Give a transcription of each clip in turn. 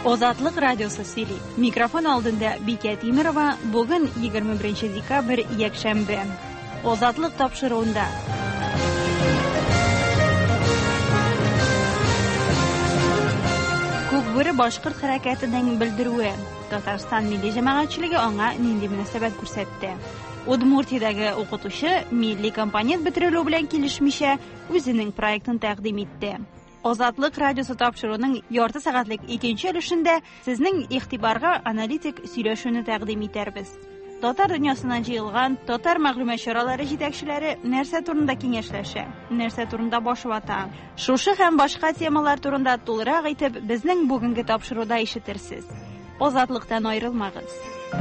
Озатлык радиосы сөйли. Микрофон алдында Бикә Тимирова. Бүген 21 декабрь якшәмбе. Озатлык тапшыруында. Күкбүре башкорт хәрәкәтенең белдерүе. Татарстан милли җәмәгатьчелеге аңа нинди мөнәсәбәт күрсәтте? Удмуртиядәге укытучы милли компонент бетерелү белән килешмичә үзенең проектын тәкъдим итте. Озатлык радиосы тапшыруның ярты сәгатьлек икенче өлешендә сезнең игътибарга аналитик сөйләшүне тәкъдим итәрбез. Татар дөньясыннан җыелган татар мәгълүмат чаралары җитәкчеләре нәрсә турында киңәшләшә, нәрсә турында баш вата. Шушы һәм башка темалар турында тулырак әйтеп, безнең бүгенге тапшыруда ишетерсез. Озатлыктан аерылмагыз.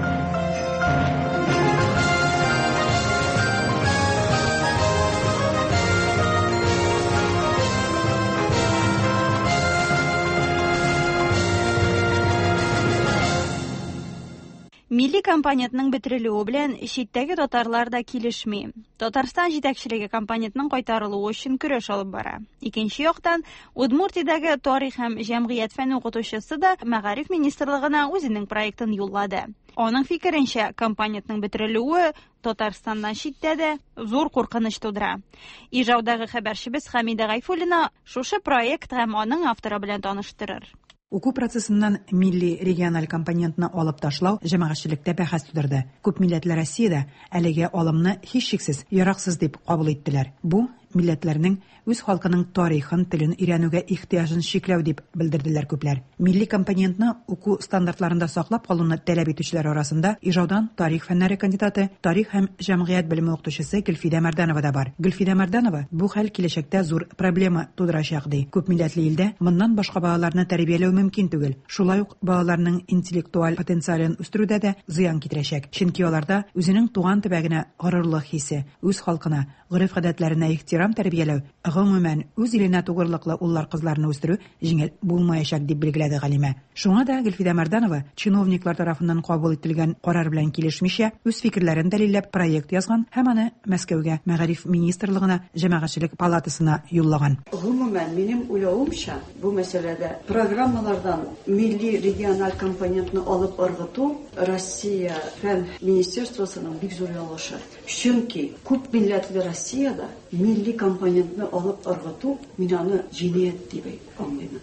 Милли компонентның бетерелүе белән читтәге татарлар да килешми. Татарстан җитәкчелеге компонентның кайтарылуы өчен көрәш алып бара. Икенче яктан, Удмуртиядәге тарих һәм җәмгыять фән укытучысы да Мәгариф министрлыгына үзенең проектын юллады. Аның фикеренчә, компонентның бетерелүе Татарстаннан читтә дә зур куркыныч тудыра. Ижаудагы хәбәрчебез Хәмидә Гайфуллина шушы проект һәм аның авторы белән таныштырыр. Уку процессыннан милли региональ компонентны алып ташлау җәмәгатьчелектә бәхәс тудырды. Күп милләтле Россиядә әлегә алымны һичшиксез яраксыз дип кабул иттеләр. Бу милләтләрнең үз халкының тарихын, телен өйрәнүгә ихтыяҗын чикләү дип белдерделәр күпләр. Милли компонентны уку стандартларында саклап калуны таләп итүчеләр арасында Ижаудан тарих фәннәре кандидаты, тарих һәм җәмгыять белеме укытучысы Гөлфидә Мәрдәнова да бар. Гөлфидә Мәрдәнова бу хәл киләчәктә зур проблема тудырачак ди. Күп милләтле илдә моннан башка балаларны тәрбияләү мөмкин түгел. Шулай ук балаларның интеллектуаль потенциалын үстерүдә дә зыян китерәчәк. Чөнки аларда үзенең туган төбәгенә горурлык хисе, үз халкына, гореф-гадәтләренә ихтирам тәрбияләү, гомумән үз иленә тугрылыклы уллар-кызларны үстерү җиңел булмаячак дип билгеләде галимә. Шуңа да Гөлфидә Мәрдәнова чиновниклар тарафыннан кабул ителгән карар белән килешмичә үз фикерләрен дәлилләп проект язган һәм аны Мәскәүгә Мәгариф министрлыгына җәмәгатьчелек палатасына юллаган. Гомумән минем уйлавымча, бу мәсьәләдә программалардан милли региональ компонентны алып ыргыту Россия фән министрлыгының бик зур ялгышы. Чөнки күп милләтле Россиядә милли компонентны алып ыргыту мин аны җинаять дип аңлыйм.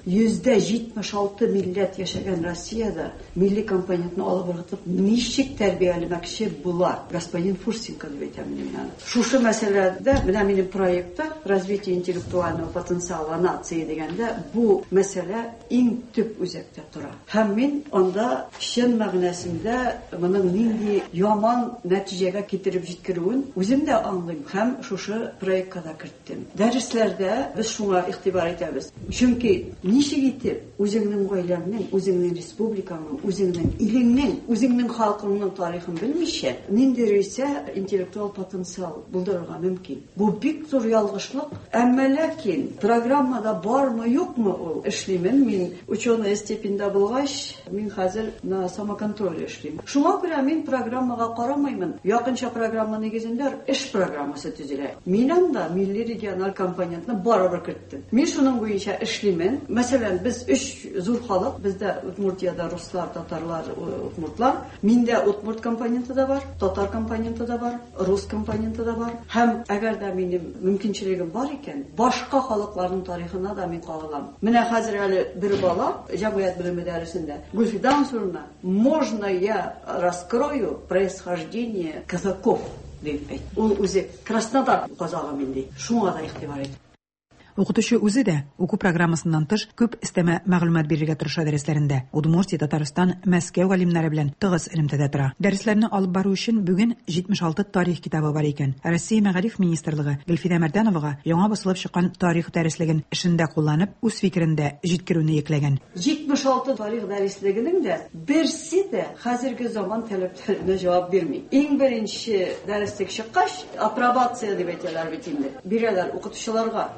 76 милләт яшәгән Россиядә милли компонентны алып ыргытып ничек тәрбияләмәкче була? Господин Фурсенко дип әйтәм мин аны. Шушы мәсьәләдә менә минем проектта развитие интеллектуального потенциала нации дигәндә бу мәсьәлә иң төп үзәктә тора. Һәм мин анда чын мәгънәсендә моның нинди яман нәтиҗәгә китереп җиткерүен үзем дә аңлыйм һәм шушы проектка да керттем. Дәресләрдә без шуңа игътибар итәбез. Чөнки ничек итеп үзеңнең гаиләңнең, үзеңнең республикаңның, үзеңнең илеңнең, үзеңнең халкыңның тарихын белмичә, нинди рәисә интеллектуаль потенциал булдырырга мөмкин. Бу бик зур ялгышлык. Әмма ләкин программада бармы, юкмы ул эшлимен. Мин ученый степеньдә булгач, мин хәзер на самоконтроль эшлим. Шуңа күрә мин программага карамыймын. Якынча программа нигезендә эш программасы төзелә. Мин анда милли региональ компонентны барыбер керттем. Мин шуның буенча эшлимен. Мәсәлән, без 3 зур халык, бездә Удмуртиядә руслар, татарлар, удмуртлар. Миндә удмурт компоненты да бар, татар компоненты да бар, рус компоненты да бар. Һәм әгәр дә минем мөмкинчелегем бар икән, башка халыкларның тарихына да мин кагылам. Менә хәзер әле бер бала җәмгыять белеме дәресендә Гульфидан Сурна можно я раскрою происхождение казаков дип әйтте. Ул үзе Краснодар казагы минди. Шуңа да игътибар итте. Укытучы үзе дә уку программасыннан тыш күп истәмә мәгълүмат бирергә тырыша дәресләрендә. Удмуртия, Татарстан, Мәскәү галимнәре белән тыгыз элемтәдә тора. Дәресләрне алып бару өчен бүген 76 тарих китабы бар икән. Россия Мәгариф министрлыгы Гөлфидә Мәрдәновага яңа басылып чыккан тарих дәреслеген эшендә кулланып, үз фикерендә җиткерүне йөкләгән. 76 тарих дәреслегенең дә берсе дә хәзерге заман таләпләренә җавап бирми. Иң беренче дәреслек чыккач, апробация дип әйтәләр бит инде. Бирәләр укытучыларга. Шуларны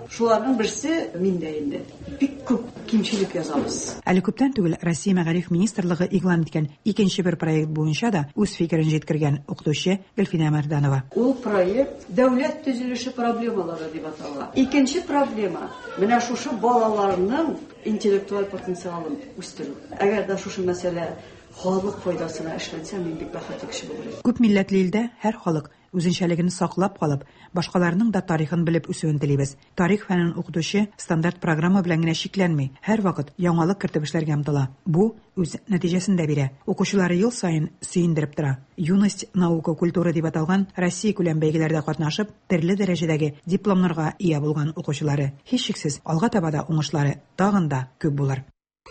Шуларның берсе миндә инде. Бик күп кимчелек язабыз. Әле күптән түгел Россия Мәгариф министрлыгы игълан иткән икенче бер проект буенча да үз фикерен җиткергән укытучы Гөлфинә Мәрданова. Ул проект дәүләт төзелеше проблемалары дип атала. Икенче проблема менә шушы балаларның интеллектуаль потенциалын үстерү. Әгәр дә шушы мәсьәлә халык файдасына эшләнсә, мин бик бәхетле кеше булырмын. Күп милләтле илдә һәр халык үзенчәлеген саклап калып, башкаларның да тарихын белеп үсүен телибез. Тарих фәнен укытучы стандарт программа белән генә шикләнми, һәр вакыт яңалык кертеп эшләргә омтыла. Бу үз нәтиҗәсен дә бирә. Укучылары ел саен сөендереп тора. Юность, наука, культура дип аталган Россия күләм бәйгеләрдә катнашып, төрле дәрәҗәдәге дипломнарга ия булган укучылары һичшиксез алга таба да уңышлары тагын да күп булыр.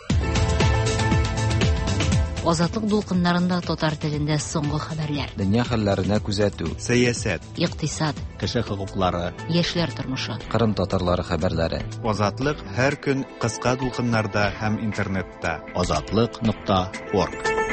Азатлык дулкыннарында татар телендә соңгы хәбәрләр. Дөнья хәлләренә күзәтү, сәясәт, Икътисад, кеше хокуклары, яшьләр тормышы. Кырым татарлары хәбәрләре. Азатлык һәр көн кыска дулкыннарда һәм интернетта. Azatlyk.org.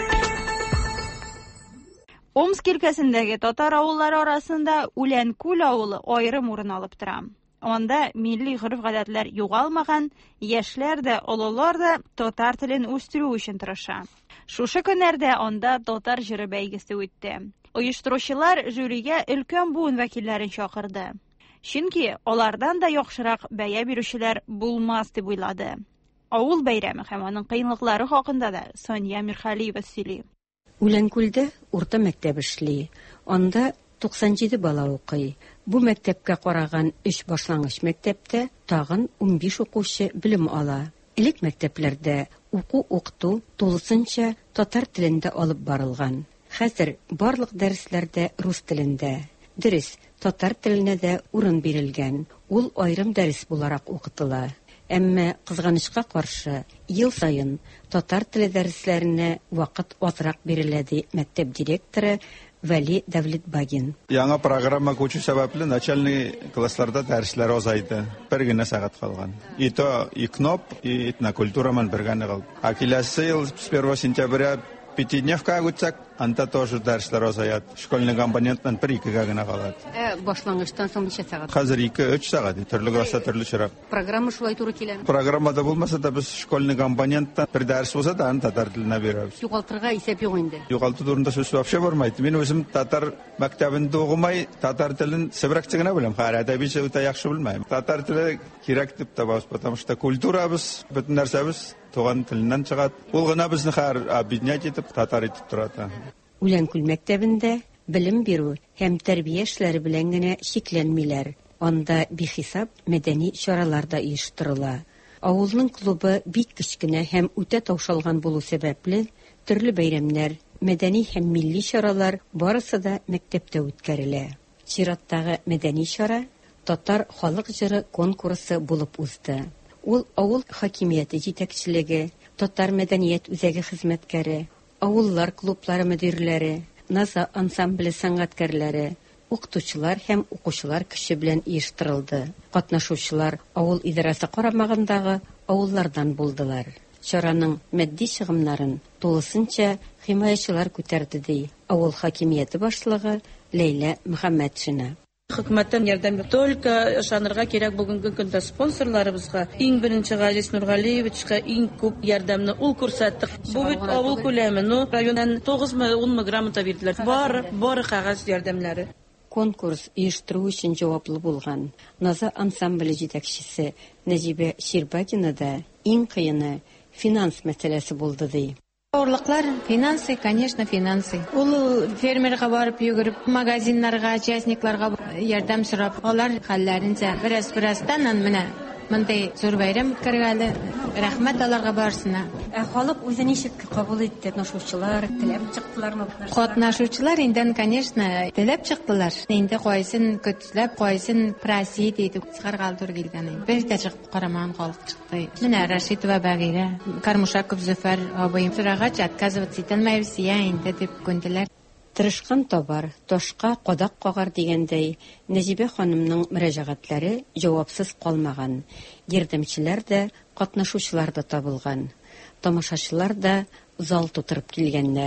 Омск өлкәсендәге татар авыллары арасында Үләнкүл авылы аерым урын алып тора. Анда милли гореф-гадәтләр югалмаган, яшьләр дә, олылар да татар телен үстерү өчен тырыша. Шушы көннәрдә анда татар җыры бәйгесе үтте. Оештыручылар жюригә өлкән буын вәкилләрен чакырды. Чөнки алардан да яхшырак бәя бирүчеләр булмас дип уйлады. Авыл бәйрәме һәм аның кыенлыклары хакында да Соня Мирхалиева сөйли. Үләнкүлдә урта мәктәп эшли. Анда 97 бала укый. Бу мәктәпкә караган 3 башлангыч мәктәптә тагын 15 укучы белем ала. Илек мәктәпләрдә уку-укыту тулысынча татар телендә алып барылган. Хәзер барлык дәресләрдә рус телендә. Дөрес, татар теленә дә урын бирелгән. Ул аерым дәрес буларак укытыла. Әмма кызганычка каршы, ел саен татар теле дәресләренә вакыт азрак бирелә ди мәктәп директоры Вәли Давлетбагин. Яңа программа күчү сәбәпле начальный классларда дәресләр азайды. Бер генә сәгать калган. И то и КНОП, и этнокультура мен бергә калды. А киләсе ел с 1 сентября пятидневка үтсәк, анда тоже дәресләр азаят. Школьный компоненттан 1-2 генә калат. Башлангычтан соң ничә сәгать? Хәзер 2-3 сәгать, төрле класста төрлечәрәк. Программа шулай туры килә. Программада булмаса да без школьный компоненттан бер дәрес булса да аны татар теленә бирәбез. Югалтырга исәп юк инде. Югалту турында сүз вообще бармайды. Мин үзем татар мәктәбендә укымай, татар телен сәбрәкчә генә беләм. Һәр әдәбиячә үтә яхшы белмәйм. Татар теле кирәк дип табабыз, потому что культурабыз, бөтен нәрсәбез туган теленнән чыгат. Ул гына безне һәр объединять итеп татар итеп тора. Үләнкүл мәктәбендә белем бирү һәм тәрбия эшләре белән генә шикләнмиләр. Анда бихисап мәдәни чаралар да оештырыла. Авылның клубы бик кечкенә һәм үтә таушалган булу сәбәпле төрле бәйрәмнәр, мәдәни һәм милли чаралар барысы да мәктәптә үткәрелә. Чираттагы мәдәни чара татар халык җыры конкурсы булып узды. Ул авыл хакимияте җитәкчелеге, татар мәдәният үзәге хезмәткәре, авыллар клублары мөдирләре, Наза ансамбле сәнгатькәрләре, укытучылар һәм укучылар көче белән оештырылды. Катнашучылар авыл идарәсе карамагындагы авыллардан булдылар. Чараның матди чыгымнарын тулысынча химаячылар күтәрде ди авыл хакимияте башлыгы Ләйлә Мөхәммәтшина. Хөкүмәттән ярдәм только ышанырга кирәк бүгенге көндә спонсорларыбызга. Иң беренче Газиз Нургалиевичка иң күп ярдәмне ул күрсәтте. Бу бит авыл күләме, районнан 9-10 грамота бирделәр. Бары кагаз ярдәмнәре. Конкурс оештыру өчен җаваплы булган Наза ансамбле җитәкчесе Нәҗибә Ширбакина да иң кыены финанс мәсьәләсе булды ди. Авырлыклар финансы, конечно, финансы. Ул фермерга барып йөгереп, магазиннарга, частникларга ярдәм сорап, алар хәлләренчә бераз-бераздан менә мондай зур бәйрәм үткәргәле. Рәхмәт аларга барсына. Халык үзе ничек кабул итте? Катнашучылар теләп чыктылармы? Катнашучылар инде, конечно, теләп чыктылар. Инде кайсын көтүләп, кайсын просить итеп чыгарга туры килгән. Без дә чыгып карамаган халык чыкты. Менә Рашитова Багира, Кармушаков Зөфәр абыем сорагач отказываться итәлмәйбез инде дип күнделәр. Тырышкан табар, ташка кадак кагар дигәндәй, Нәҗибә ханымның мөрәҗәгатьләре җавапсыз калмаган. Ярдәмчеләр дә, катнашучылар да табылган. Тамашачылар да зал тутырып килгәннәр.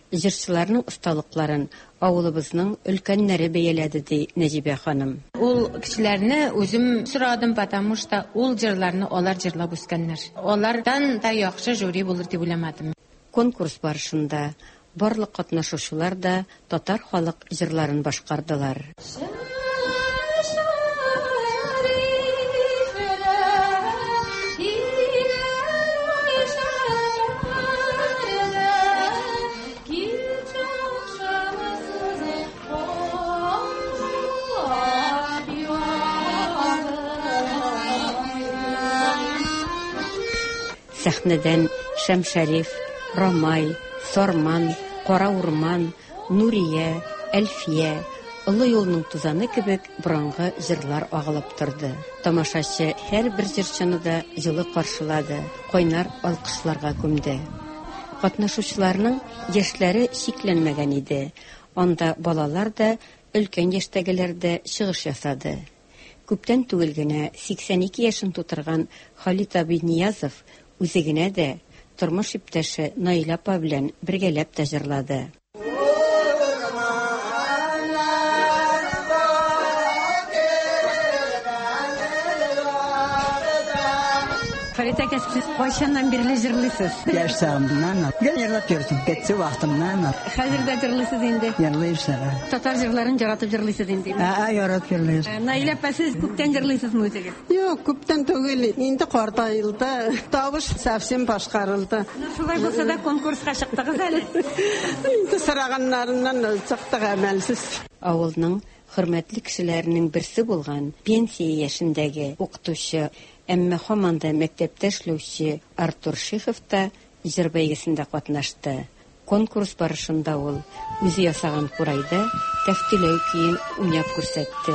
Җырчыларның осталыкларын авылыбызның өлкәннәре бәяләде ди Нәҗибә ханым. Ул кешеләрне үзем сорадым, потому что ул җырларны алар җырлап үскәннәр. Алардан да яхшы жюри булыр дип уйламадым. Конкурс барышында барлык катнашучылар да татар халык җырларын башкардылар. Сәхнәдән Шәмшәриф, Рамай, Сарман, Кара Урман, Нурия, Әлфия, Олы юлның тузаны кебек борынгы җырлар агылып торды. Тамашачы һәрбер җырчыны да җылы каршылады, кайнар алкышларга күмде. Катнашучыларның яшьләре шикләнмәгән иде. Анда балалар да, өлкән яшьтәгеләр дә чыгыш ясады. Күптән түгел генә 82 яшен тутырган Халит Аби Ниязов үзе генә дә тормыш иптәше Наила апа белән бергәләп тә җырлады. Халит әкә, сез кайчаннан бирле җырлыйсыз? Яшьсәгемнән, җырлап йөрдем, кетсе вакытымнан. Хәзер дә җырлыйсыз инде. Җырлыйсыз. Татар җырларын яратып җырлыйсыз инде. Яратып җырлыйсыз. Наилә апа, сез күптән җырлыйсызмы үзегез? Юк, күптән түгел. Инде картайылды. Тавыш совсем башкарылды. Шулай булса да конкурска чыктыгыз әле. Инде сораганнарыннан чыктык әмәлсез. Авылның хөрмәтле кешеләренең берсе булган пенсия яшендәге укытучы, әмма һаман да мәктәптә эшләүче Артур Шихов та җыр бәйгесендә катнашты. Конкурс барышында ул үзе ясаган курайда тәфтиләү көен уйнап күрсәтте.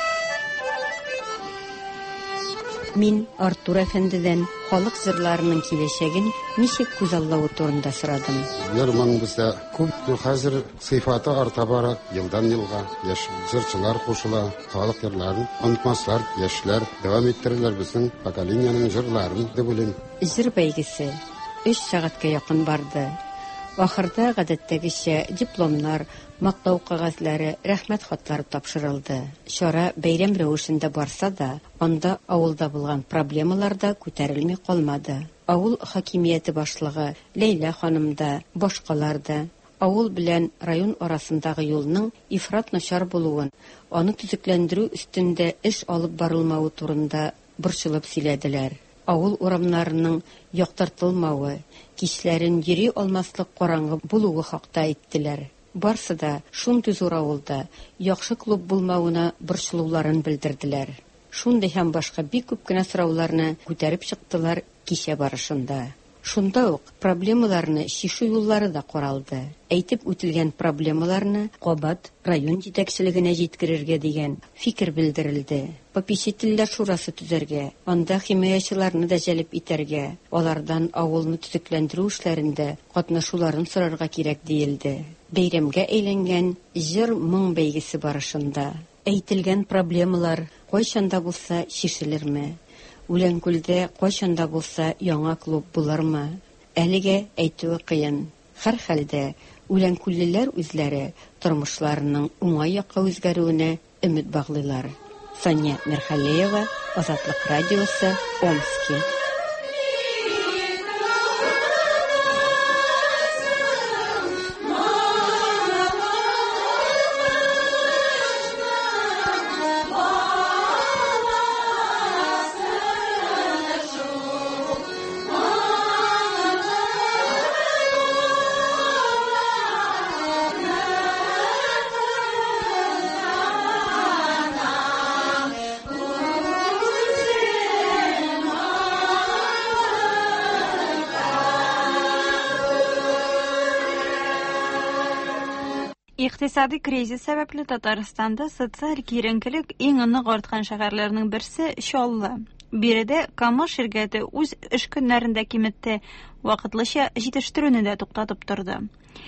Мин Артур әфәндедән халык җырларының киләчәген ничек күзаллавы турында сорадым. Ярман бездә күп хәзер сыйфаты арта бара, елдан елга яшь җырчылар кушыла, халык җырларын онытмаслар, яшьләр дәвам иттерәләр безнең поколениянең җырларын дип уйлыйм. Җыр бәйгесе 3 сәгатькә якын барды. Ахырда гадәттәгечә дипломнар, мактау кагазлары, рәхмәт хатлары тапшырылды. Чара бәйрәм рәвешендә барса да, анда авылда булган проблемалар да күтәрелми калмады. Авыл хакимияте башлыгы Ләйлә ханым да, башкалар да авыл белән район арасындагы юлның ифрат начар булуын, аны төзекләндерү өстендә эш алып барылмавы турында борчылып сөйләделәр. Авыл урамнарының яктыртылмавы, кичләрен йөри алмаслык караңгы булуы хакта әйттеләр. Барсы да шундый зур авылда яхшы клуб булмавына борчылуларын белдерделәр. Шундый һәм башка бик күп кенә сорауларны күтәреп чыктылар кичә барышында. Шунда ук проблемаларны шишу юллары да каралды. Әйтеп үтелгән проблемаларны кабат район җитәкчелегенә җиткерергә дигән фикер белдерелде. Попечительләр шурасы төзәргә, анда химаячыларны да җәлеп итәргә, алардан авылны төзекләндерү эшләрендә катнашуларын сорарга кирәк диелде. Бәйрәмгә әйләнгән җыр моң бәйгесе барышында әйтелгән проблемалар кайчанда булса шишелерме? Үләнкүлдә кайчанда булса яңа клуб булырмы? Әлегә әйтүе кыен. Һәр хәлдә үләнкүллеләр үзләре тормышларының уңай якка үзгәрүенә өмет баглыйлар. Сания Мерхалеева, Азатлык радиосы, Омский. Икътисади кризис сәбәпле Татарстанда социаль киеренкелек иң нык арткан шәһәрләрнең берсе Чаллы. Биредә Камыш ширкәте үз эш көннәрендә киметте, вакытлыча җитештерүне дә туктатып торды.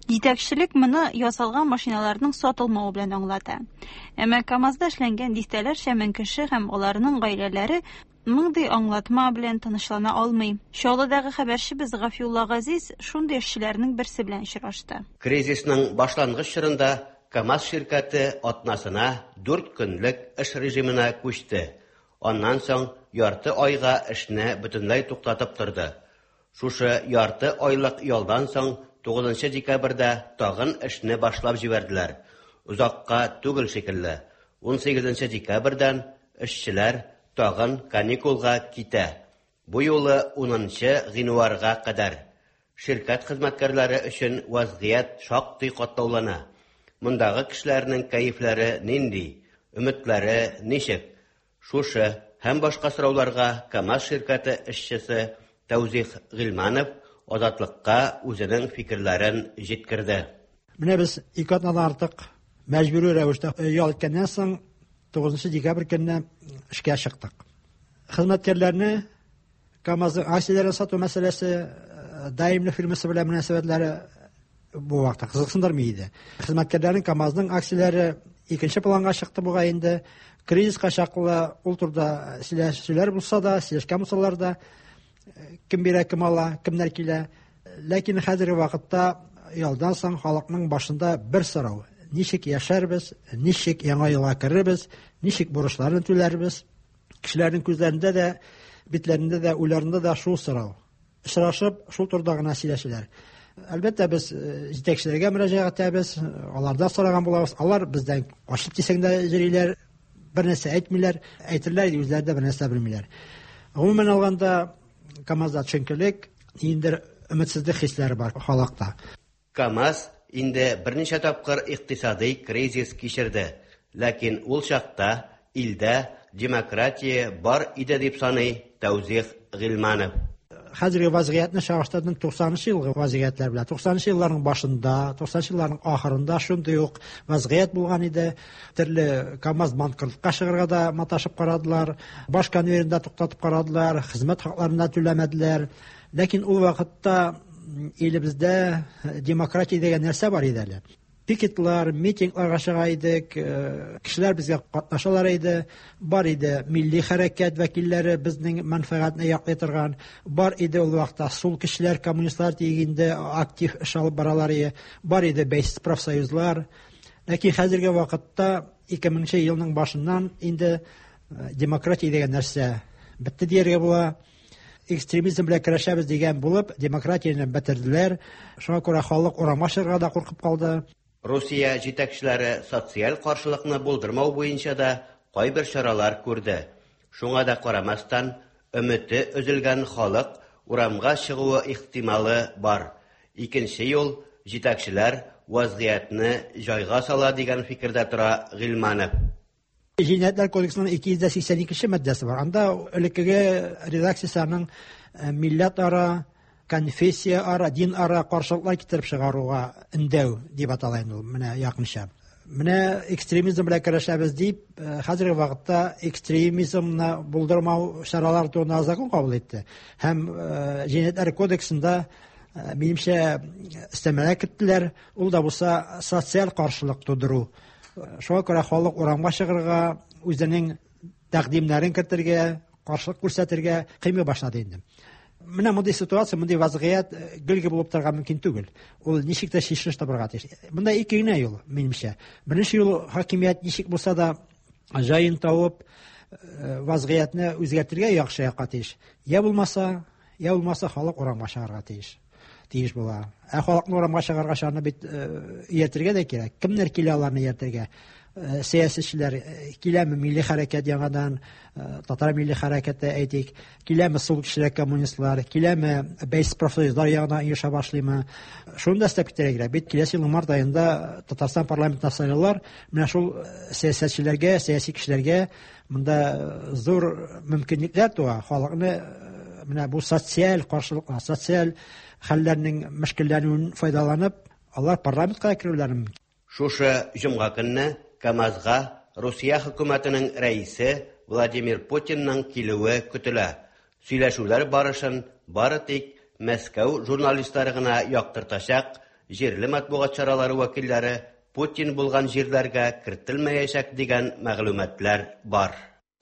Җитәкчелек моны ясалган машиналарның сатылмауы белән аңлата. Әмма КАМАЗда эшләнгән дистәләрчә мең кеше һәм аларның гаиләләре мондый аңлатма белән тынычлана алмый. Чаллыдагы хәбәрчебез Гафиулла Газиз шундый эшчеләрнең берсе белән очрашты. Кризисның башлангыч чорында КАМАЗ şirkәте атнасына 4 көнлек эш режимына күчте. Аннан соң ярты айга эшне бөтенләй туктатып торды. Шушы ярты айлык ялдан соң 9 декабрьдә тагын эшне башлап җибәрделәр. Узакка түгел шикелле. 18 декабрьдән эшчеләр тагын каникулга китә. Бу юлы 10 гыйнварга кадәр. Şirkәт хезмәткәрләре өчен вазгыять шактый катлаулана. Мондагы кешеләрнең кайфләре нинди, өметләре ничек? Шушы һәм башка сорауларга КАМАЗ şirkәте эшчесе Тәүзих Гыйльманов Азатлыкка үзенең фикерләрен җиткерде. Менә без 2 атнадан артык мәҗбүри рәвештә ял иткәннән соң 9 декабрь көнне эшкә чыктык. Хезмәткәрләрне КАМАЗның акцияләрен сату мәсьәләсе даимле фирмасы белән мөнәсәбәтләре бу вакытта кызыксындырмый иде. Хезмәткәрләрнең КАМАЗның акцияләре икенче планга чыкты буга инде. Кризиска чаклы ул турда сөйләр булса да, сөйләшкән булсалар да, кем бирә, кем ала, кемнәр килә. Ләкин хәзерге вакытта ялдан соң халыкның башында бер сорау: ничек яшәрбез, ничек яңа елга керербез, ничек бурычларын түләрбез? Кешеләрнең күзләрендә дә, битләрендә дә, уйларында да шул сорау. Очрашып, шул турда гына сөйләшәләр. Әлбәттә, без җитәкчеләргә мөрәҗәгать итәбез, аларда сораган булабыз. Алар бездән ачык тисәңдә җөриләр, бер нәрсә әйтмиләр, әйтерләр, үзләре дә бер нәрсә белмиләр. Гомумән алганда, КАМАЗда төшенкелек, инде өметсезлек хисләре бар халыкта. КАМАЗ инде берничә тапкыр икътисади кризис кичерде, ләкин ул чакта илдә демократия бар иде дип саный Тәүзих Гыйльманов. Хәзерге вазгыятны чагыштырдым 90-нчы елгы вазгыятлар белән. 90-нчы елларның башында, 90-нчы елларның ахырында шундый ук вазгыят булган иде. Төрле КАМАЗ банкротлыкка чыгарга да маташып карадылар, баш конвейерында туктатып карадылар, хезмәт хакларына түләмәделәр. Ләкин ул вакытта илебездә демократия дигән нәрсә бар иде әле. Пикетлар, митингларга чыга идек, кешеләр безгә катнашалар иде, бар иде милли хәрәкәт вәкилләре безнең мәнфәгатьне яклый торган, бар иде ул вакытта сул кешеләр, коммунистлар тигендә актив эш алып баралар иде, бар иде бәйсез профсоюзлар. Ләкин хәзерге вакытта 2000 елның башыннан инде демократия дигән нәрсә бетте дияргә була. Экстремизм белән көрәшәбез дигән булып, демократияны бетерделәр. Шуңа күрә халык урамга чыгарга да куркып калды. Русия җитәкчеләре социаль каршылыкны булдырмау буенча да кайбер чаралар күрде. Шуңа да карамастан, өмете өзелгән халык урамга чыгуы ихтималы бар. Икенче ел җитәкчеләр вазгыятны җайга сала дигән фикердә тора Гыйльманов. Җинаятьләр кодексының 282 маддәсе бар. Анда элеккеге редакциясының милләт-ара, конфессия-ара, дин-ара каршылыклар китереп чыгаруга өндәү дип аталган ул менә якынча. Менә экстремизм белән көрәшәбез дип, хәзерге вакытта экстремизмны булдырмау чаралары турында закон кабул итте. Һәм җинаятьләр кодексында минемчә өстәмәлә киттеләр. Ул да булса социаль каршылык тудыру. Шуңа күрә халык урамга чыгарга, үзенең тәкъдимнәрен кертергә, каршылык күрсәтергә кыймый башлады инде. Менә мондый ситуация, мондый вазгыят гөлге булып торган мөмкин түгел. Ул ничек тә чишеш табырга тиеш. Монда ике генә юл, минемчә. Беренче юл хакимият ничек булса да җаен табып вазгыятны үзгәртергә яхшы якка тиеш. Я булмаса халык урамга чыгарга тиеш була. Халыкны урамга чыгарга шарны бит ияртергә дә кирәк. Кемнәр килә аларны ияртергә? Сәясәтчеләр киләме милли хәрәкәт яңадан, татар милли хәрәкәте әйтик, киләме сул кешеләр коммунистлар, киләме бәйсез профсоюзлар яңадан ирешә башлыймы? Шуны да өстәп китәргә. Бит киләсе елның март аенда Татарстан парламентына сайлаулар, менә шул сәясәтчеләргә, сәяси кешеләргә монда зур мөмкинлекләр туа. Халыкны менә бу социаль каршылыкка, социаль хәлләрнең мөшкилләреннән файдаланып, алар парламентка керүләре мөмкин. Шушы җомга көнне КАМАЗга Русия хөкүмәтенең рәисе Владимир Путинның килүе көтелә. Сөйләшүләр барышын бары тик Мәскәү журналистлары гына яктыртачак, җирле матбугат чаралары вәкилләре Путин булган җирләргә кертелмәячәк дигән мәгълүматлар бар.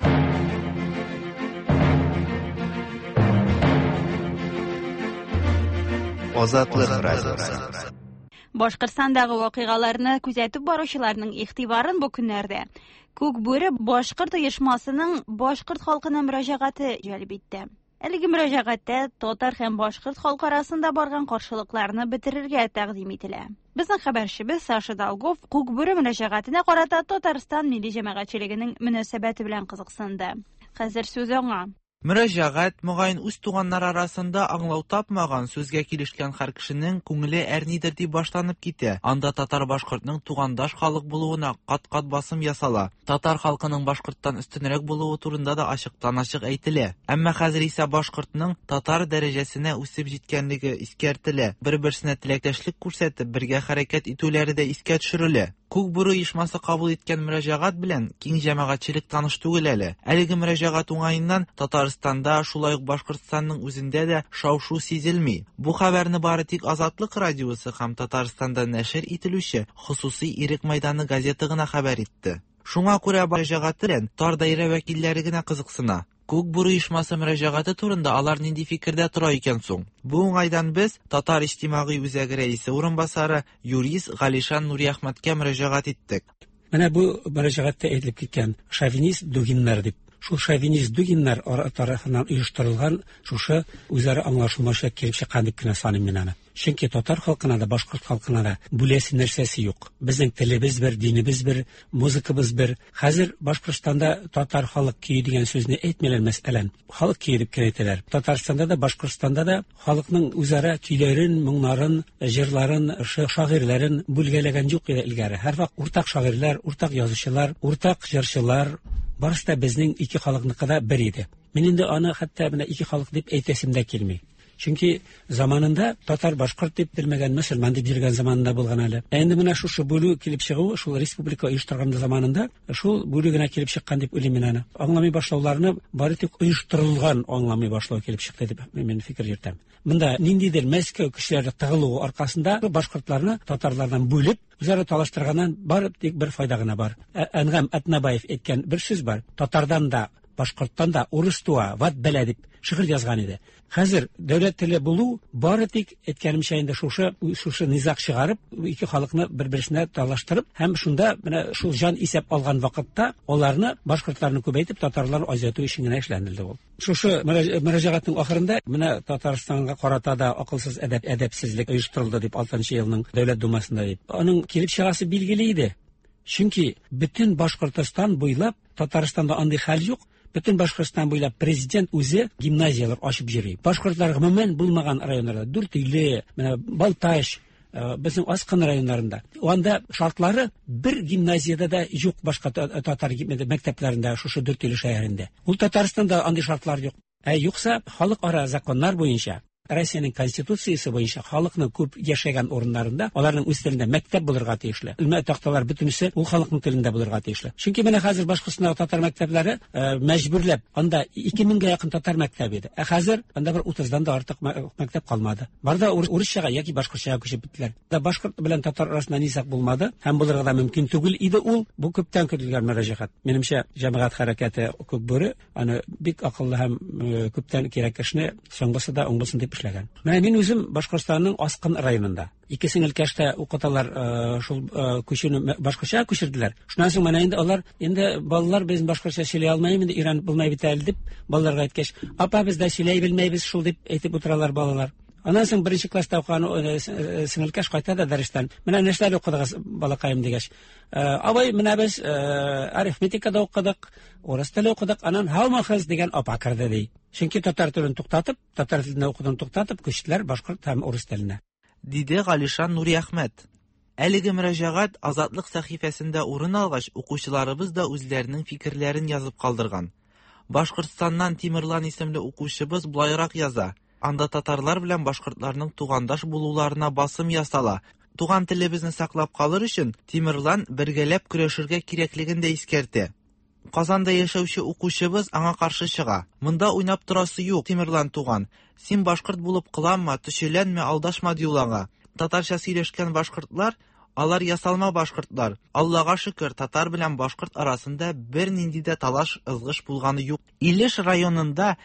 Азатлык радиосы. Башкортстандагы вакыйгаларны күзәтеп баручыларның игътибарын бу көннәрдә Күк бүре башкорт оешмасының башкорт халкына мөрәҗәгате җәлеп итте. Әлеге мөрәҗәгатьтә татар һәм башкорт халкы арасында барган каршылыкларны бетерергә тәкъдим ителә. Безнең хәбәрчебез Саша Долгов Күк бүре мөрәҗәгатенә карата Татарстан милли җәмәгатьчелегенең мөнәсәбәте белән кызыксынды. Хәзер сүз аңа. Мөрәҗәгать мөгаен үз туганнар арасында аңлау тапмаган сүзгә килешкән һәр кешенең күңеле әрнидер дип башланып китә. Анда татар-башкортның тугандаш халык булуына кат-кат басым ясала. Татар халкының башкорттан өстенрәк булуы турында да ачыктан-ачык әйтелә. Әмма хәзер исә башкортның татар дәрәҗәсенә үсеп җиткәнлеге искәртелә. Бер-берсенә теләктәшлек күрсәтеп, бергә хәрәкәт итүләре дә искә төшерелә. Күк бүре оешмасы кабул иткән мөрәҗәгать белән киң җәмәгатьчелек таныш түгел әле. Әлеге мөрәҗәгать уңаеннан Татарстанда, шулай ук Башкортстанның үзендә дә шау-шу сизелми. Бу хәбәрне бары тик Азатлык радиосы һәм Татарстанда нәшер ителүче хосусый Ирек мәйданы газета гына хәбәр итте. Шуңа күрә мөрәҗәгать белән тар даирә вәкилләре генә кызыксына. Күк бүре оешмасы мөрәҗәгате турында алар нинди фикердә тора икән соң? Бу уңайдан без Татар иҗтимагый үзәге рәисе урынбасары юрист Галишан Нуриәхмәткә мөрәҗәгать иттек. Менә бу мөрәҗәгатьтә әйтелеп киткән шовинист дугиннар дип. Шул шовинист дугиннар тарафыннан оештырылган шушы үзара аңлашылмаучы килеп чыккан дип кенә саныйм мин аны. Чөнки татар халкына да, башкорт халкына да бүләсе нәрсәсе юк. Безнең телебез бер, динебез бер, музыкабыз бер. Хәзер Башкортстанда татар халык көе дигән сүзне әйтмәләр мәсәлән. Халык көе дип кенә әйтәләр. Татарстанда да, Башкортстанда да халыкның үзара көйләрен, моңнарын, җырларын, шагыйрьләрен бүлгәләгән юк иде илгәре. Һәрвакыт уртак шагыйрьләр, уртак язучылар, уртак җырчылар барысы да безнең ике халыкныкыда бер иде. Мин инде аны хәтта менә ике халык дип әйтәсем дә килми. Чөнки заманында татар-башкорт дип белмәгән, мөселман дип йөргән заманында булган әле. Әнде менә шушы бүлү килеп чыгу, шул республика оештырган заманында шул бүлү генә килеп чыккан дип уйлыйм мин аны. Аңламый башлауларны бары тик оештырылган аңламый башлау килеп чыкты дип мин фикер йөртәм. Монда ниндидер Мәскәү кешеләре тыгылуы аркасында башкортларны татарлардан бүлеп үзара талаштырганнан бары тик бер файда гына бар. Әнгам Атнабаев әйткән бер сүз бар. Татардан да, башкорттан да урыс туа, ват бәлә дип шигырь язган иде. Хәзер дәүләт теле булу бары тик әйткәнемчә инде шушы низак чыгарып, ике халыкны бер-берсенә талаштырып, һәм шунда менә шул җан исәп алган вакытта аларны башкортларны күбәйтеп татарларны азайту өчен генә эшләнелде ул. Шушы мөрәҗәгатьнең ахырында менә Татарстанга карата да акылсыз әдәпсезлек оештырылды дип 6 елның дәүләт думасында дип. Аның килеп чыгасы билгеле иде. Чөнки бөтен Башкортстан буйлап Татарстанда андый хәл юк. Бөтен Башкортстан буйлап президент үзе гимназиялар ачып йөри. Башкортлар гомумән булмаган районнарда, Дүртөйле, менә Балташ, безнең Аскын районнарында. Анда шартлары бер гимназиядә дә юк башка татар мәктәпләрендә, шушы Дүртөйле шәһәрендә. Ул Татарстанда андый шартлар юк. Юкса халыкара законнар буенча, Россиянең конституциясе буенча халыкның күп яшәгән урыннарында аларның үз телендә мәктәп булырга тиешле. Илме такталар бөтенесе ул халыкның телендә булырга тиешле. Чөнки менә хәзер Башкортстандагы татар мәктәпләре мәҗбүрләп, анда 2000-гә якын татар мәктәбе иде. Хәзер анда бер 30-дан да артык мәктәп калмады. Барда урысчага яки башкортчага күчеп битләр. Да башкорт белән татар арасында низак булмады, һәм булырга да мөмкин түгел иде ул. Бу күптән көтелгән мөрәҗәгать. Минемчә, җәмәгать хәрәкәте Күк бүре аны бик акыллы һәм күптән кирәк эшне соңгысы да уңгысын дип эшләгән. Мен үзем Башкортстанның Аскын районында. Ике сеңелкәштә укыталар, шул күчүне башкача күчерделәр. Шуннан соң менә инде алар, инде балалар без башкача сөйләй алмыйм, инде Иран булмай бит әле дип балаларга әйткәч, апа без дә сөйләй белмәйбез шул дип әйтеп утыралар балалар. Аннан соң беренче класста укыган сеңелкәш кайта да дәрестән. Менә нәрсәләр укыдыгыз балакаем дигәч. Абай, менә без арифметикада укыдык, урыс теле укыдык, аннан һаумахыз дигән апа керде ди. Чөнки татар телен туктатып, татар телендә укудан туктатып, күчтеләр башкорт һәм урыс теленә. Диде Галишан Нуриәхмәт. Әлеге мөрәҗәгать Азатлык сәхифәсендә урын алгач, укучыларыбыз да үзләренең фикерләрен язып калдырган. Башкортстаннан Тимерлан исемле укучыбыз булайрак яза. Анда татарлар белән башкортларның тугандаш булуларына басым ясала. Туган телебезне саклап калыр өчен Тимерлан бергәләп көрәшергә кирәклеген дә искәртә. Казанда яшәүче укучыбыз аңа каршы чыга. Монда уйнап торасы юк, Тимерлан туган. Син башкорт булып кыланма, төшеләнмә, алдашма ди ул аңа. Татарча сөйләшкән башкортлар, алар ясалма башкортлар. Аллага шөкер, татар белән башкорт арасында бер нинди дә талаш, ызгыш булганы юк. Илеш районында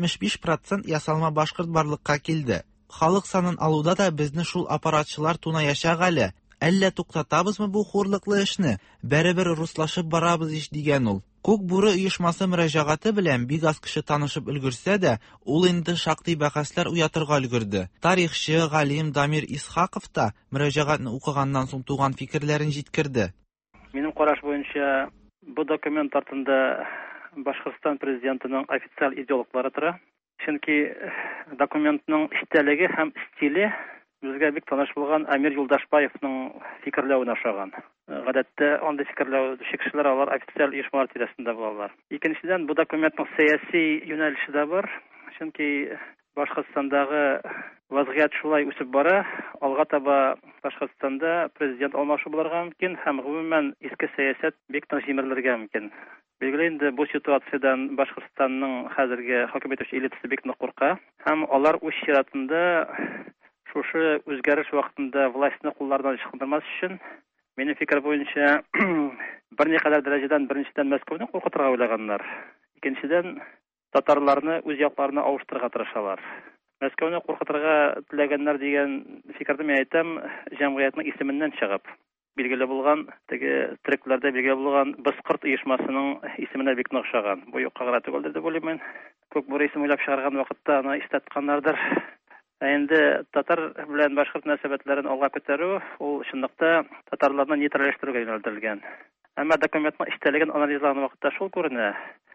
75% ясалма башкорт барлыкка килде. Халык санын алуда да безне шул аппаратчылар тунаячак әле. Әллә туктатабызмы бу хурлыклы эшне? Бәребер руслашып барабыз ич дигән ул. Күк Бүре оешмасы мөрәҗәгате белән бик аз кеше танышып өлгерсә дә, ул инде шактый бәхәсләр уятырга өлгерде. Тарихчы, галим Дамир Исхаков та мөрәҗәгатне укыганнан соң туган фикерләрен җиткерде. Минем караш буенча, бу документ артында Башкортстан президентының официаль идеологлары тора. Чөнки документның истәлеге һәм стиле безгә бик таныш булган Амир Юлдашбаевның фикерләвенә охшаган. Гадәттә, андый фикерләү кешеләр алар официаль оешмалар тирәсендә булалар. Икенчедән, бу документның сәяси юнәлеше дә бар. Чөнки Башкортстандагы вазгыять шулай үсеп бара, алга таба Башкортстанда президент алмашу булырга мөмкин һәм гомумән иске сәясәт бик тиз җимерелергә мөмкин. Билгеле инде бу ситуациядән Башкортстанның хәзерге хөкүмәт элитасы бик нык курка һәм алар үз чиратында шушы үзгәреш вакытында властьны куллардан чыгындырмас өчен, минем фикер буенча, берникадәр дәрәҗәдән беренчедән Мәскәүне куркытырга уйлаганнар. Икенчедән, татарларны үз якларына авыштырырга тырышалар. Мәскәүне куркытырга теләгәннәр дигән фикерне мин әйтәм, җәмгыятьнең исеменнән чыгып. Билгеле булган, теге трекләрдә билгеле булган Башкорт оешмасының исеменә бик нык охшаган. Бу юкка гына түгел дип уйлыйм. Күк Бүре исемен уйлап чыгарган вакытта аны истәткәннәрдер. Инде татар белән башкорт мөнәсәбәтләрен алга күтәрү, ул чынлыкта татарларны нейтральләштерүгә юнәлтелгән. Әмма документның истәлеген анализлаган вакытта шул күренә.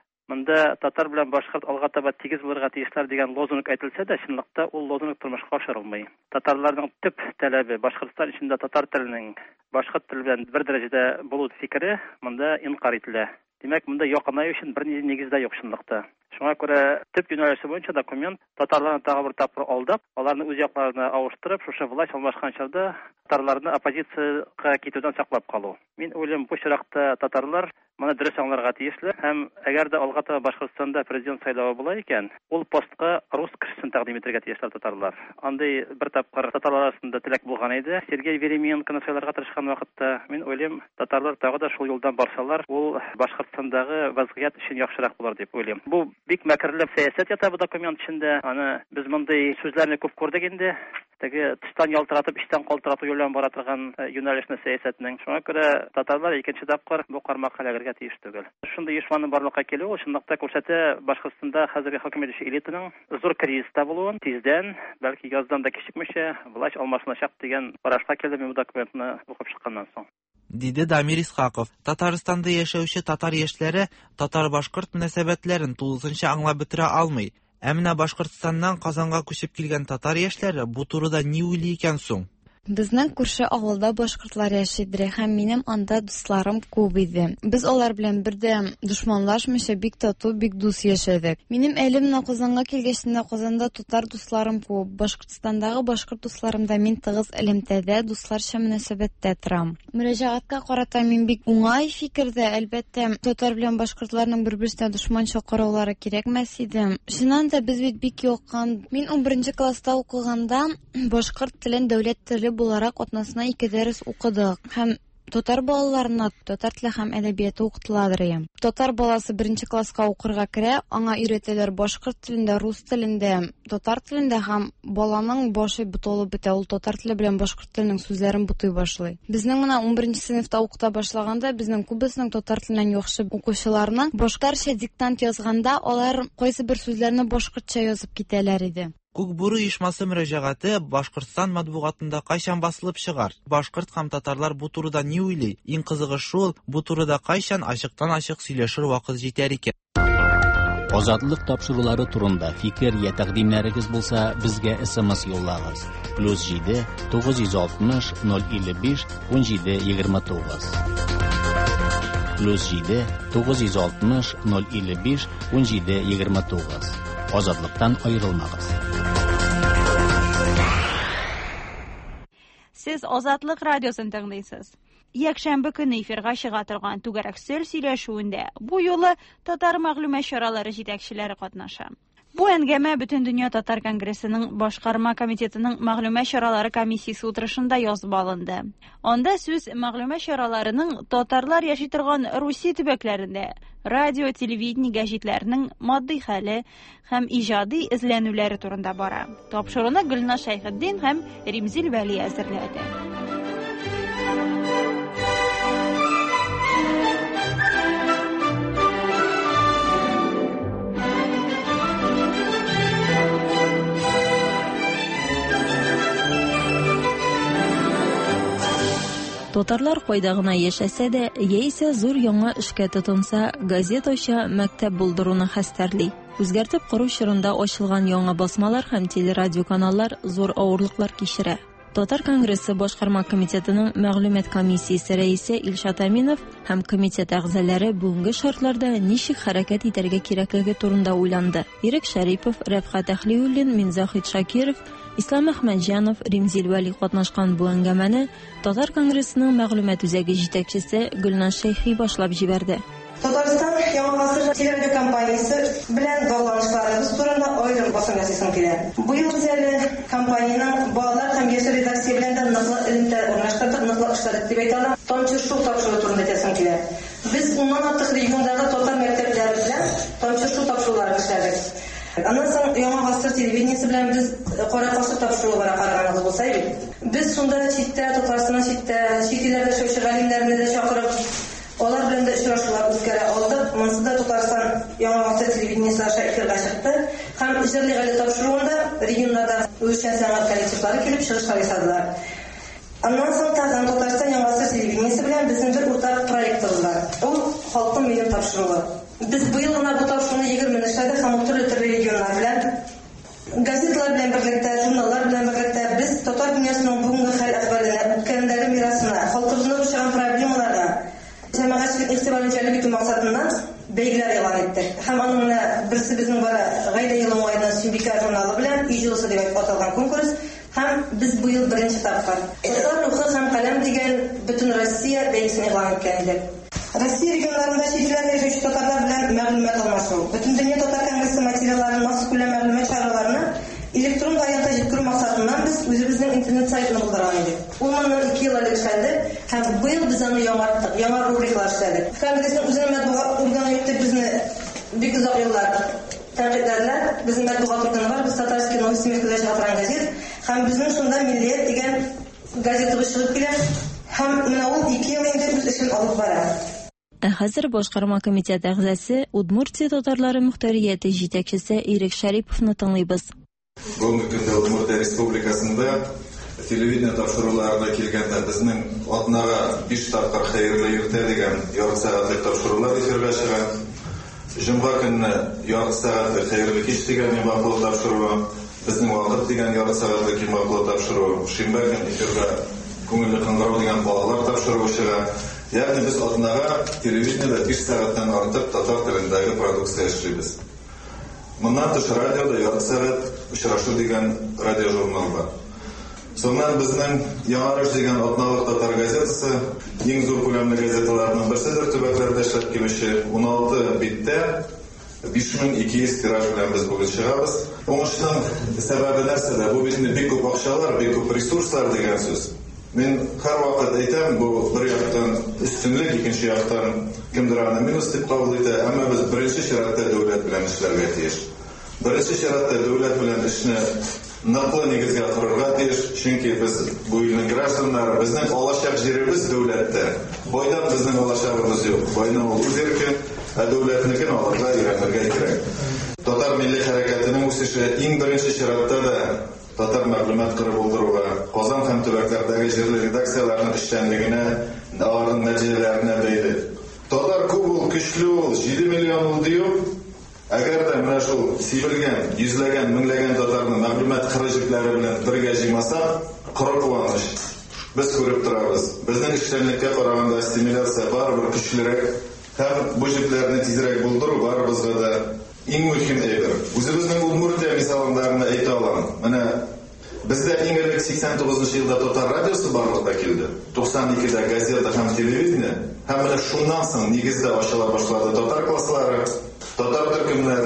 Монда татар белән башкорт алга таба тигез булырга тиешләр дигән лозунг әйтелсә дә, чынлыкта ул лозунг тормышка ашырылмый. Татарларның төп таләбе Башкортстан ичендә татар теленең башкорт теле белән бер дәрәҗәдә булу фикере монда инкар ителә. Димәк, монда якынаю өчен бер нигез дә юк чынлыкта. Шуңа күрә төп юнәлеше буенча документ татарларны тагы бер тапкыр алдап, аларны үз якларына авыштырып, шушы власть алмашкан чорда татарларны оппозициягә китүдән саклап калу. Мин уйлыйм, бу чиракта татарлар моны дөрес аңларга тиешле һәм әгәр дә алга таба Башкортстанда президент сайлавы була икән, ул постка рус кешесен тәкъдим итәргә тиешләр татарлар. Андый бер тапкыр татарлар арасында теләк булган иде. Сергей Веременконы сайларга тырышкан вакытта, мин уйлыйм, татарлар тагы да шул юлдан барсалар, ул Башкортстандагы вазгыять өчен яхшырак булыр дип уйлыйм. Бу бик мәкерле сәясәт ята бу документ içində. Аны без мондый сүзләрне күп күрдек инде. Теге тыштан ялтыратып, иштән калтырату юлдан бара торган юнәлешне сәясәтнең. Шуңа күрә татарлар икенче тапкыр бу кармакка эләгергә тиеш түгел. Шундый оешманың барлыкка килүе чынлыкта күрсәтә Башкортстанда хәзерге хөкүмәт элитаның зур кризиста булуын, тиздән, бәлки яздан да кичекмичә власть алмашыначак дигән карашка килде бу документны укып чыкканнан соң. Диде Дамир Исхаков. Татарстанда яшәүче татар яшьләре татар-башкорт мөнәсәбәтләрен тулысынча аңлап бетерә алмый. Ә менә Башкортстаннан Казанга күчеп килгән татар яшьләре бу турыда ни уйлый икән соң? Безнең күрше авылда башкортлар яшидер һәм минем анда дусларым күп иде. Без алар белән бердә душманлашмыйча бик тату, бик дус яшәдек. Минем әлемне Казанга килгәчтә Казанда татар дусларым күп. Башкортстандагы башкорт дусларым да мин тыгыз элемтәдә дусларча мөнәсәбәттә торам. Мөрәҗәгатькә карата мин бик уңай фикердә, әлбәттә, татар белән башкортларның бер-берсенә душманча караулары кирәкмәс иде. Шуннан да без бит бик якын. Мин 11 класста укыганда башкорт телен дәүләт теле буларак атнасына 2 дәрес укыдык һәм татар балаларына татар теле һәм әдәбияты укытыладыр. Татар баласы 1 класска укырга керә, аңа өйрәтәләр башкорт телендә, рус телендә, татар телендә һәм баланың башы буталып бетә, ул татар теле белән башкорт теленең сүзләрен бутый башлый. Безнең менә 11 сыйныфта укыта башлаганда безнең күбесенең татар теленнән яхшы укучыларның башкортча диктант язганда алар кайсы бер сүзләрне башкортча язып китәләр иде. Күк Бүре оешмасы мөрәҗәгате Башкортстан матбугатында кайчан басылып чыгар? Башкорт һәм татарлар бу турыда ни уйлый? Иң кызыгы шул, бу турыда кайчан ачыктан-ачык сөйләшер вакыт җитәр икән? Азатлык тапшырулары турында фикер я тәкъдимнәрегез булса, безгә SMS юллагыз. +7 960 055 1729. +7 960 055 1729. Азатлыктан аерылмагыз. Сез Азатлык радиосын тыңлыйсыз. Якшәмбе көне эфирга чыга торган түгәрәк сөйләшүендә бу юлы татар мәгълүмат чаралары җитәкчеләре катнаша. Бу әңгәмә Бөтен дөнья татар конгрессының башкарма комитетының мәгълүмат чаралары комиссиясе утырышында язып алынды. Анда сүз мәгълүмат чараларының татарлар яши торган Русия төбәкләрендә радио, телевидение гәҗитләренең матди хәле һәм иҗади эзләнүләре турында бара. Тапшыруны Гөлназ Шәйхетдин һәм Римзил Вәли әзерләде. Татарлар кайда гына яшәсә дә, яисә зур яңа эшкә тотынса, газета ача, мәктәп булдыруны хәстәрли. Үзгәртеп кору чорында ачылган яңа басмалар һәм телерадио каналлар зур авырлыклар кичерә. Татар конгрессы башкарма комитетының мәгълүмат комиссиясе рәисе Илшат Аминов һәм комитет әгъзалары бүгенге шартларда ничек хәрәкәт итәргә кирәклеге турында уйланды. Ирек Шәрипов, Рәфкать Әхлиуллин, Минзахит Шакиров, Ислам Әхмәтҗанов, Римзил Вәли катнашкан бу әңгәмәне Татар конгрессының мәгълүмат үзәге җитәкчесе Гөлназ Шәйхи башлап җибәрде. Татарстан яңа гасыр телерадио компаниясе белән багланышларыбыз турында аерым басым ясыйсым килә. Бу ел әле компаниянең балалар һәм яшьләр редакция белән дә ныклы элемтә урнаштырдык, ныклы эшләр дип әйтә алам. Тамчыршу тапшыру турында әйтәсем килә. Без уннан артык региондагы татар мәктәпләре белән тамчыршу тапшыруларын эшләдек. Аннан соң яңа гасыр телевидениесе белән без кара-кашык тапшыру бара караганыбыз булса иде. Без шунда читтә Татарстаннан читтә, чит илләрдә эшләүче галимнәрне дә чакырып, алар белән дә очрашулар үткәрә алдык. Монысы да Татарстан яңа гасыр телевидениесе аша эфирга чыкты. Һәм җирле гаилә тапшыруында регионнарда үзешчән сәнгать коллективлары килеп чыгышлар ясадылар. Аннан соң тагын Татарстан яңа гасыр телевидениесе белән безнең бер уртак проектыбыз бар. Ул халкын миллион тапшыруы. Biz bu yıl bu tavşunu 20 işledi, hem türlü regionlar bilen, gazeteler bilen birlikte, jurnallar bilen birlikte, biz Tatar dünyasının bugünkü hal ahvalına, ötkendeki mirasına, halkımızda uçuran problemalarına, cemaatçilik ihtimalini bir maksatından belgeler elan ettik. Hem onunla birisi bizim gayda yılın ayından Sümbika jurnalı bilen, İcilisi demek atalgan konkurs, hem biz bu yıl birinci tapkar. Tatar ruhu hem kalem degen bütün Rossiya belgesini elan etkendik. Россия регионларында читләрдә яшәүче татарлар белән мәгълүмат алмашу, Бөтен дөнья татар конгрессы материалларын масса күләм мәгълүмат чараларына электрон вариантта җиткерү максатыннан біз үзебезнең интернет сайтын булдырган идек. Ул моннан 2 ел элек эшләнде һәм быел без аны яңарттык, яңа рубрикалар эшләдек. Конгрессның үзенең матбугат органы юк дип безне бик озак еллар тәнкыйтьләделәр. Безнең матбугат органы бар, без Татарские новости мәктәбендә чыгарган газет һәм безнең шунда Миллият дигән газетабыз чыгып килә һәм менә ул 2 ел инде үз эшен алып бара. Хәзер башкарма комитет әгъзасы Удмуртия татарлары мөхтәрияте җитәкчесе Ирек Шәриповны тыңлыйбыз. Бүгенге көндә Удмуртия республикасында телевидение тапшыруларына килгәндә безнең атнага 5 тапкыр хәерле иртә дигән ярты сәгатьлек тапшырулар эфирга чыга. Җомга көнне ярты сәгатьлек хәерле кич дигән имаклы тапшыру, безнең вакыт дигән ярты сәгатьлек имаклы тапшыру, шимбә көн эфирга күңелле кыңгырау дигән балалар тапшыру чыга. Ягъни biz атнага телевидениедә 5 сәгатьтән артык татар телендәге продукция эшлибез. Моннан тыш радиода ярты сәгать очрашу дигән радиожурнал бар. Соннан безнең Яңарыш дигән атналык татар газетасы, иң зур күләмле газеталарның берседер, төбәкләрдә эшләп килүче 16 биттә 5200 тираж белән без бүген чыгабыз. Уңышның сәбәбе нәрсәдә? Бу безне бик күп акчалар, бик күп ресурслар дигән сүз. Мен һәрвакыт әйтәм, бу бер яктан өстенлек, икенче яктан кемдер аны минус дип кабул итә, әмма без беренче чиратта дәүләт белән эшләргә тиеш. Беренче чиратта дәүләт белән эшне ныклы нигезгә корырга тиеш, чөнки без бу илнең гражданнары, безнең алачак җиребез дәүләттә. Байдан безнең алачагыбыз юк. Байның ул үз ирке, ә дәүләтнекен алырга өйрәнергә кирәк. Татар милли хәрәкәтенең үсеше иң беренче чиратта да татар мәгълүмат кырып булдыруга, Казан һәм төбәкләрдәге җирле редакцияларның эшчәнлегенә, аларның нәтиҗәләренә бәйле. Татар күп ул, көчле ул, 7 миллион ул дию. Әгәр дә менә шул сибелгән, йөзләгән, меңләгән татарның мәгълүмат хәрәҗәтләре белән бергә җыймасак, кырып куаныш. Без күреп торабыз. Безнең эшчәнлеккә караганда стимуляция барыбер көчлерәк, һәм бу җирләрне тизрәк булдыру барыбызга да иң мөһим әйбер. Үзебезнең Удмуртия мисалларында әйтә алам. Менә бездә иң элек 89 елда татар радиосы барлыкка килде. 92дә газета һәм телевидение. Һәм менә шуннан соң нигездә ачыла башлады татар класслары, татар төркемнәре.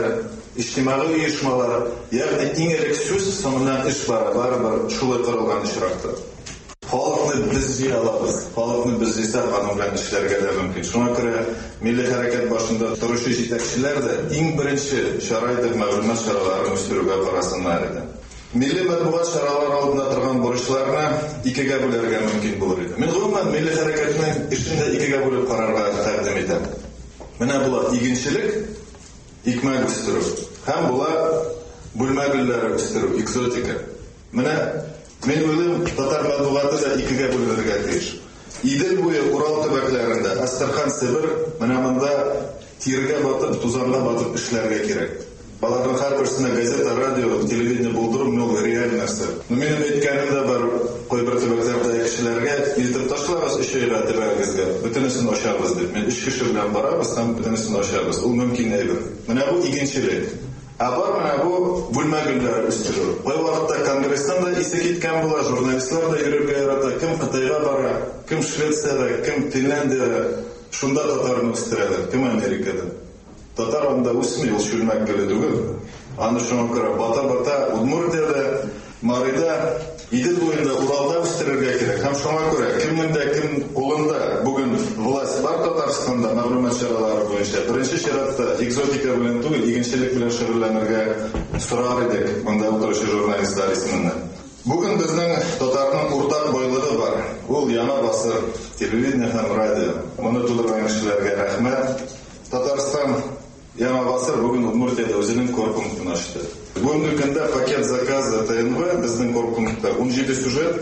иҗтимагый оешмалар, ягъни иң элек сүз соңыннан эш бара, барыбер шулай корылган очракта. Халыкны biz җыя алабыз, халыкны biz җыйсак, аның белән эшләргә дә мөмкин. Шуңа күрә милли хәрәкәт башында торучы җитәкчеләр дә иң беренче шарайдык мәгълүмат чараларын үстерүгә карасыннар иде. Милли матбугат чаралары алдында торган бурычларны икегә бүләргә мөмкин булыр иде. Мин гомумән милли хәрәкәтнең эшен дә икегә бүлеп карарга тәкъдим итәм. Менә була игенчелек, икмәк үстерү, һәм була бүлмә гөлләре үстерү, экзотика. Менә мен уйлыйм, татар матбугаты да икегә бүләргә тиеш. Идел буе Урал төбәкләрендә, Астрахан, Себер, менә монда тиргә батып, тузанга батып эшләргә кирәк. Балаларның һәрберсенә газета, радио, телевидение булдыру реаль нәрсә. Минем әйткәнем дә бар, кайбер төбәкләрдә кешеләргә илтеп ташлагыз эшегә төбәгезгә, бөтенесен ачабыз дип. Мен 3 кеше белән барабыз, һәм бөтенесен ачабыз. Ул мөмкин әйбер. Менә бу игенчелек. Менә бу бүлмә гөлләре үстерү. Бу вакытта конгресстан да исе киткән була, журналистлар да йөрергә ярата, кем Кытайга бара, кем Швециядә, кем Финляндиядә, шунда татарны үстерәләр, кем Америкада. Татар анда үсми, ул шүлмәк гөле түгел. Аны шуңа күрә бата-бата Удмуртиядә, Марида, Идел буенда, Уралда үстерергә кирәк. Һәм шуңа күрә кемнеңдә, кем кулында бүген власть бар Татарстанда мәгълүмат чаралары буенча беренче чиратта экзотика белән түгел, игенчелек белән шөгыльләнергә сорар идек монда утыручы журналистлар исеменнән. Бүген безнең татарның уртак байлыгы бар. Ул яңа басыр, телевидение һәм радио. Моны тудырган кешеләргә рәхмәт. Татарстан яңа басыр бүген Удмуртиядә үзенең корпунктын ачты. Бүгенге көндә пакет заказы ТНВ безнең корпунктта 17 сюжет.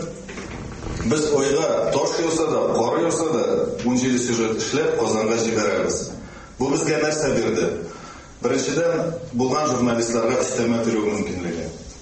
Без ойга таш яуса да, кар яуса да 17 сюжет эшләп Казанга җибәрәбез. Бу безгә нәрсә бирде? Беренчедән, булган журналистларга өстәмә төрү мөмкинлеге.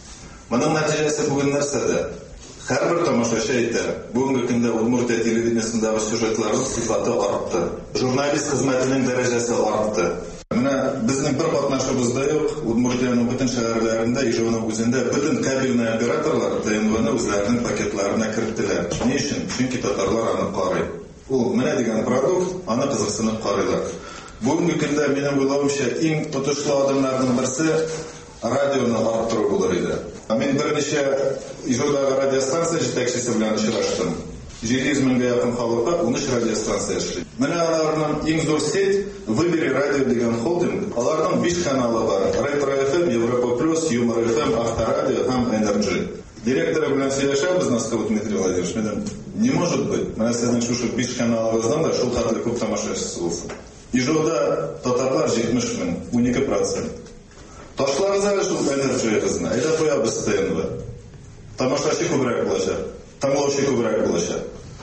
Моның нәтиҗәсе бүген нәрсәдә? Һәрбер тамашачы әйтә, бүгенге көндә Удмуртия телевидениесендәге сюжетларның сыйфаты артты. Журналист хезмәтенең дәрәҗәсе артты. Менә безнең бер катнашыбыз да юк. Удмуртиянең бөтен шәһәрләрендә, Ижауның үзендә бөтен кабельный операторлар ТНВны үзләренең пакетларына керттеләр. Ни өчен? Чөнки татарлар аны карый. Ул менә дигән продукт, аны кызыксынып карыйлар. Бүгенге көндә минем уйлавымча иң тотышлы адымнарның берсе радионы арттыру булыр иде. Мин берничә Ижаудагы радиостанция җитәкчесе белән очраштым. 700 меңгә якын халыкка 13 радиостанция эшли. Менә аларның иң зур сеть Выбери радио дигән холдинг. Аларның 5 каналы бар. Ретро FM, Европа Плюс, Юмор FM, Авторадио һәм Энерджи. Директоры белән сөйләшәбез, Носков Дмитрий Владимирович. Не может быть. Менә сезнең шушы 5 каналыгыздан да шул хәтле күп тамашачысы булсын. Ижауда татарлар 70 мең, 12%. Ташлагыз әле шул Энерджи-язны. Әйдә куябыз ТНВ. Тамашачы күбрәк булачак. Тыңлаучы күбрәк булачак.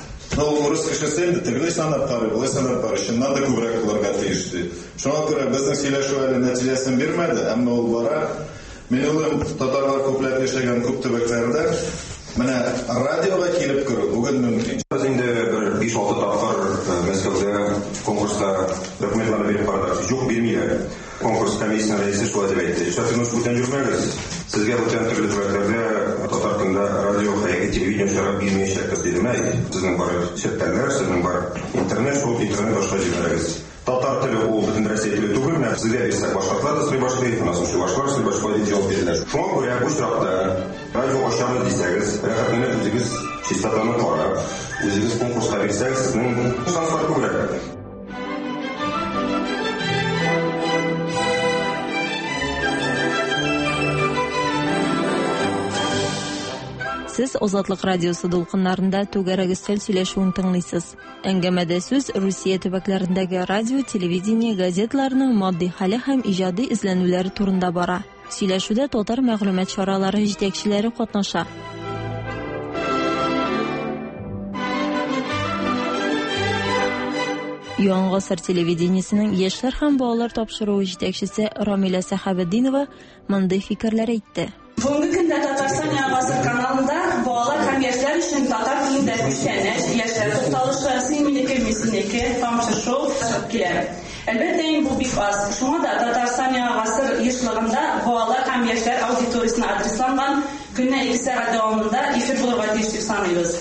Ул рус кешесе инде тегеле санап карый, булай санап карый, шуннан да күбрәк булырга тиеш ди. Шуңа күрә безнең сөйләшү әле нәтиҗәсен бирмәде, әмма ул бара. Мин уйлыйм, татарлар күпләп яшәгән күп төбәкләрдә менә радиога килеп керү бүген мөмкин. Без инде бер 5-6 тапкыр Мәскәүдә конкурста документларны биреп бардык. Юк, бирмиләр. Конкурс комиссиясының рәисе шулай дип әйтте. Шәфинус бүтән жүрмәгез. Сезгә бүтән төрле төбәкләрдә татар телендә радио һәм телевидение чарап бирмәячәкбез диде мәй. Сезнең бар шәһәрләр, сезнең бар интернет, шул интернет башка җибәрегез. Татар теле ул бөтен Россия теле түгел, менә сезгә бирсәк башкалар да сөйли башлый, у нас үче башкалар сөйли башлый дип җавап бирделәр. Шуңа күрә бу очракта радио ачабыз дисәгез, рәхәтләнеп үзегез чистотаны карап, үзегез конкурска бирсәгез, сезнең шанслар күбрәк. Сез Азатлык радиосы дулкыннарында түгәрәк өстәл сөйләшүен тыңлыйсыз. Әңгәмәдә сүз Русия төбәкләрендәге радио, телевидение, газетларның матди хәле һәм иҗади эзләнүләре турында бара. Сөйләшүдә татар мәгълүмат чаралары җитәкчеләре катнаша. Яңа гасыр телевидениесенең яшьләр һәм балалар тапшыруы җитәкчесе Рамиля Сахабетдинова мондый фикерләр әйтте. Бүгенге көндә Татарстан Яңа гасыр каналында балалар һәм яшьләр өчен татар телендә күчтәнәч, яшьләр тукталышы, сыйминеке, тамчы шоу чыгып килә. Әлбәттә, бу бик аз. Шуңа да Татарстан Яңа гасыр ешлыгында балалар һәм яшьләр аудиториясенә адресланган көнне 2 сәгать дәвамында эфир булырга тиеш дип саныйбыз.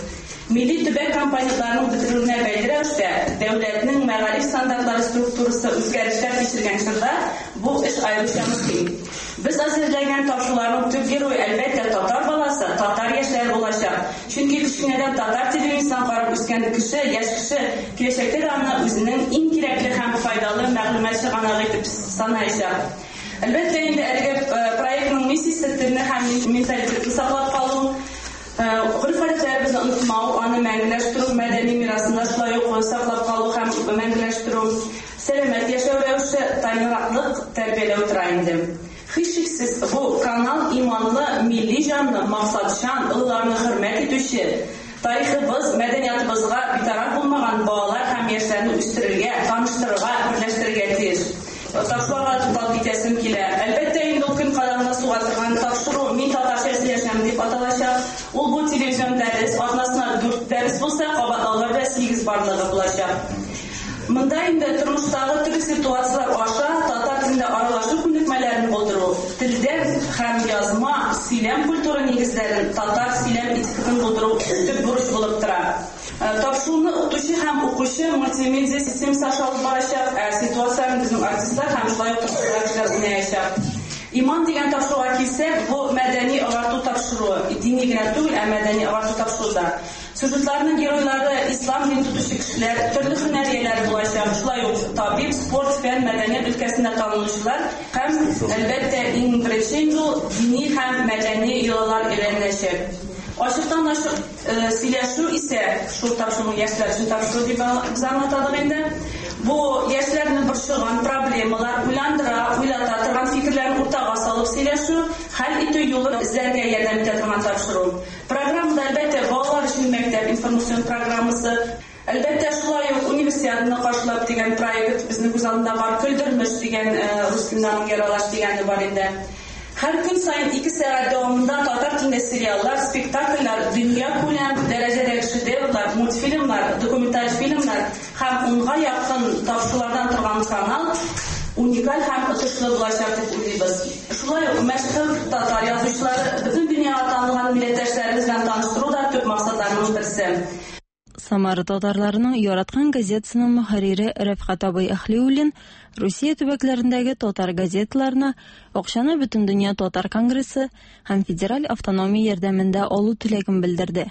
Milli төбәк компанияләренең бетерүенә бәйле рәвештә дәүләтнең мәгариф стандартлары структурасы үзгәрешләр кичергән чорда бу эш аеруча мөһим. Без әзерләгән тапшыруларның төп герое әлбәттә татар баласы, татар яшьләре булачак. Чөнки кичкенәдән татар телевизорын карап үскән кеше, яшь кеше киләчәктә аны үзенең иң кирәкле һәм файдалы мәгълүмат чыганагы итеп санаячак. Әлбәттә инде әлеге проектның миссиясе телне һәм менталитетны саклап калу, Гөрф-гадәтләребезне онытмау, аны мәңгеләштерү, мәдәни мирасында шулай ук саклап калу һәм мәңгеләштерү, сәламәт яшәү рәвеше, тайнораклык тәрбияләү тора инде. Һичшиксез, бу канал иманлы, милли җанлы, максатчан, олыларны хөрмәт итүче, тарихыбыз, мәдәниятыбызга битараф булмаган балалар һәм яшьләрне үстерергә, таныштырырга, берләштерергә тиеш. Тапшыруларга тукталып китәсем килә. Әлбәттә инде ул көн кадагына суга торган тапшыру мин татарча сөйләшәм дип аталачак. Ул бу телевизион дәрес, атнасына 4 дәрес булса, кабатлауларда 8 барлыгы булачак. Монда инде тормыштагы төрле ситуациялар аша татар телендә аралашу күнекмәләрен булдыру, телдән һәм язма, сөйләм культура нигезләрен, татар сөйләм этикатын булдыру төп бурыч булып тора. Тапшыруны укытучы һәм укучы мультимедиа системасы аша алып барачак, ситуацияны безнең артистлар һәм шулай ук тапшыручылар уйнаячак. Иман дигән тапшыруга килсәк, бу мәдәни агарту тапшыруы, дини генә түгел, мәдәни агарту тапшыруда. Сюжетларның геройлары ислам дин тотучы кешеләр, төрле һөнәрияләр булачак, шулай ук табиб, спорт, фән, мәдәният өлкәсендә танылучылар һәм әлбәттә иң беренче дини һәм мәдәни йолалар өйрәнеләчәк. Ачыктан-ачык сөйләшү исә шул тапшыруны яшьләр өчен тапшыру дип без аңлатадык инде. Бу яшьләрне борчыган проблемалар, уйландыра, уйлата торган фикерләрне уртага салып сөйләшү, хәл итү юлын эзләргә ярдәм итә торган тапшыру. Программада әлбәттә балалар өчен мәктәп информацион программасы, әлбәттә шулай ук универсиаданы каршылап дигән проект безнең күз алдында бар, көлдермеш дигән рус теленнән яралаш дигәне бар инде. Һәр көн сайын 2 сәгать дәвамында татар телендә сериаллар, спектакльләр, дөнья күләм дәрәҗәдәге шедеврлар, мультфильмнар, документаль фильмнар һәм 10-га якын тапшырулардан торган канал уникаль һәм отышлы булачак дип уйлыйбыз. Шулай ук мәшһүр татар язучылары бөтен дөньяга танылган милләттәшләребез белән таныштыру да төп максатларның берсе. Самара татарларының яраткан газетасының мөхәррире Рәфкать абый Әхлиуллин Русия төбәкләрендәге татар газеталарына акчаны бөтен дөнья татар конгрессы һәм федераль автономия ярдәмендә алу теләген белдерде.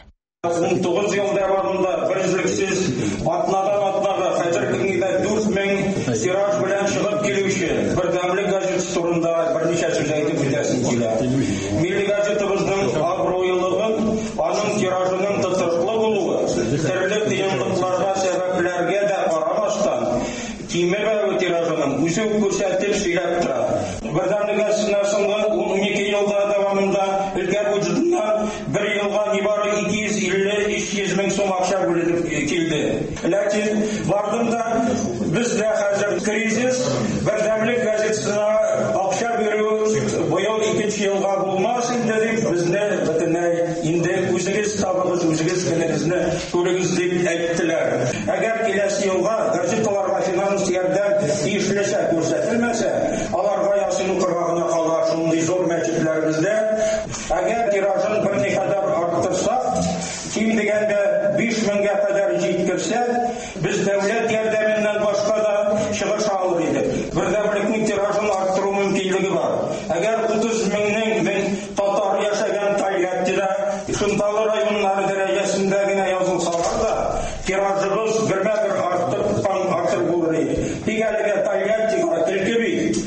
19 ел дәвамында берзлексез атнадан-атнага хәзерге көндә 4000 тираж белән чыгып килүче бердәмлек газетасы турында берничә сүз әйтеп үтәсем килә. Милли газетабызның абруйлыгын, аның тиражының тотышлы булуы, төрле кыенлыкларга сәбәпләргә дә карамастан, кимер тиражының үсү күрсәтеп сөйләп тора. Бердәмлек газетасының 12 елда дәвамында өлкә бюджетыннан 1 елга нибары 250-300 мең сум акча бүленеп килде. Ләкин бардымда бездә хәзер кризис, бердәмлек газетасына акча бирү быел 2 елга булмас инде дип безне бөтенләй инде үзегез табыгыз, үзегез кенегезне күрегез дип әйттеләр. Әгәр киләсе елга газеталарга финанс ярдәм тиешлечә күрсәтелмәсә, аларга ясыну кыргагына кала шундый зур мәчетләребездә, әгәр тиражын берникадәр арттырсак, ким дигәндә 5000-гә кадәр җиткерсә, без дәүләт ярдәменнән башка да чыгыш алыр идек. Бердәмлекнең тиражын арттыру мөмкинлеге бар. Әгәр 30 мең татар яшәгән Тольяттида, Шымталы районнары дәрәҗәсендә генә язылсалар да, тиражыбыз бермә-бер артыр булыр иде. Тик әлегә Тольяттига төлке бит.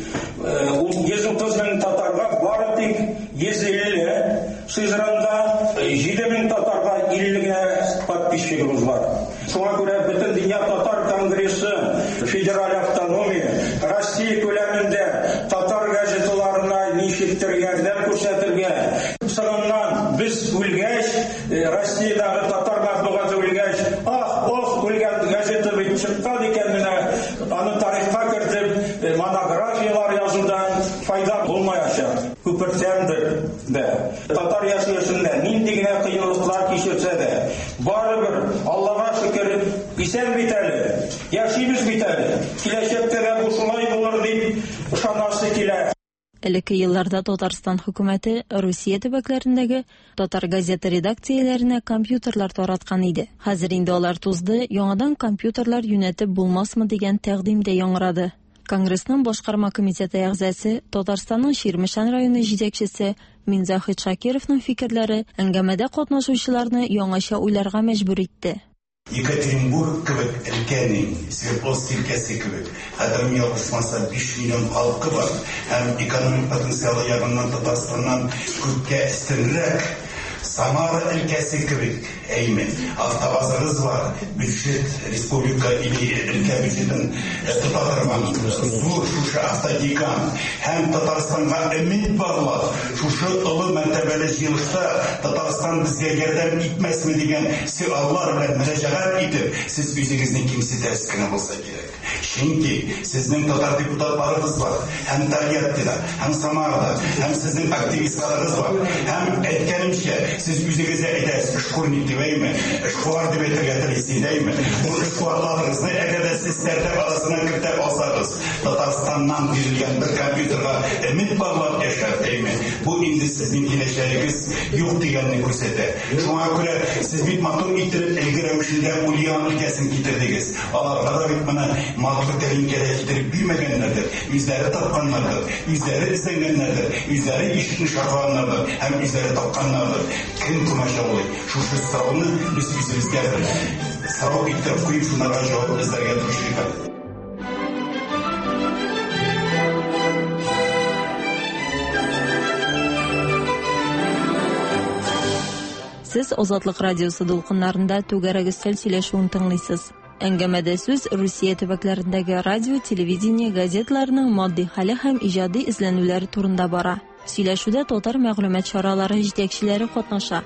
130 мең татарга бары тик 150, Сызранда 7000 татарга 50 подписчигыбыз бар. Шуңа күрә бөтен дөнья татар конгрессы, федераль автономия, Россия күләмендә татар газеталарына ничектер ярдәм күрсәтергә. Сыгыннан без үлгәч, Россиядагы татар матбугаты үлгәч, үлгән газета бит чыккан икән менә, аны тарихка кертеп, монографиялар язудан файда булмаячак. Күпертәндер дә. Татар яшәешендә нинди генә кыенлыклар кичерсә дә, барыбер Аллага шөкер, исән бит әле, яшибез бит әле. Киләчәктә дә бу шулай булыр дип ышанасы килә. Элекке елларда Татарстан хөкүмәте Русия төбәкләрендәге татар газета редакцияләренә компьютерлар тараткан иде. Хәзер инде алар тузды, яңадан компьютерлар юнәтеп булмасмы дигән тәкъдим дә яңгырады. Конгрессның башкарма комитеты әгъзасы, Татарстанның Ширмешән районы җитәкчесе Минзахит Шакировның фикерләре әңгәмәдә катнашучыларны яңаша уйларга мәҗбүр итте. Екатеринбург кебек өлкәнең, Свердловск өлкәсе кебек, хәтер ялгышмаса 5 миллион халкы бар, һәм экономик потенциалы ягыннан Татарстаннан күпкә өстенрәк. Самара өлкәсе кебек, әймен, автобазыгыз бар, бюджет, республика или өлкә бюджетын тотарган зур шушы автодикан, һәм Татарстанга өмид барлар, шушы олы мәртәбәле җыелышта Татарстан безгә ярдәм итмәсме дигән сөальләр белән мөрәҗәгать итеп, сез үзегезне кимсетәсез генә булса кирәк. Чөнки сезнең татар депутатларыгыз бар, һәм Тольяттида, һәм Самарада, һәм сезнең активистларыгыз бар, һәм әйткәнемчә, siz üzerinize edersiniz, şkurnik diyeyim mi? Şkuar diye getireyim mi? Bu şkuarlarınızı eğer sizlerden arasına kırtıp alsanız, Tataristan'dan verilgen bir kompüterga ümit bağlar yaşar değil mi? Bu indi sizin kileşleriniz yok diyenini kürsede. Şuna göre siz bir motor getirip elgiremişinde Ulyan ülkesini getirdiniz. Alarlara bitmene mağdur tehlikede getirip bilmeyenlerdir. Yüzleri tapkanlardır, yüzleri izlenenlerdir, yüzleri işitini şartlanlardır, hem yüzleri tapkanlardır. Kim kumaşa olayı? Şu sıravını biz üzerimiz geldik. Sırav iktirip koyup şunlara cevap bizlerge düşürük. Siz Озатлык радиосы дулкыннарында түгәрәк өстәл сөйләшүен тыңлыйсыз. Әңгәмәдә сүз Русия төбәкләрендәге радио, телевидение, газетларның матди хәле һәм иҗади эзләнүләре турында бара. Сөйләшүдә татар мәгълүмат чаралары җитәкчеләре катнаша.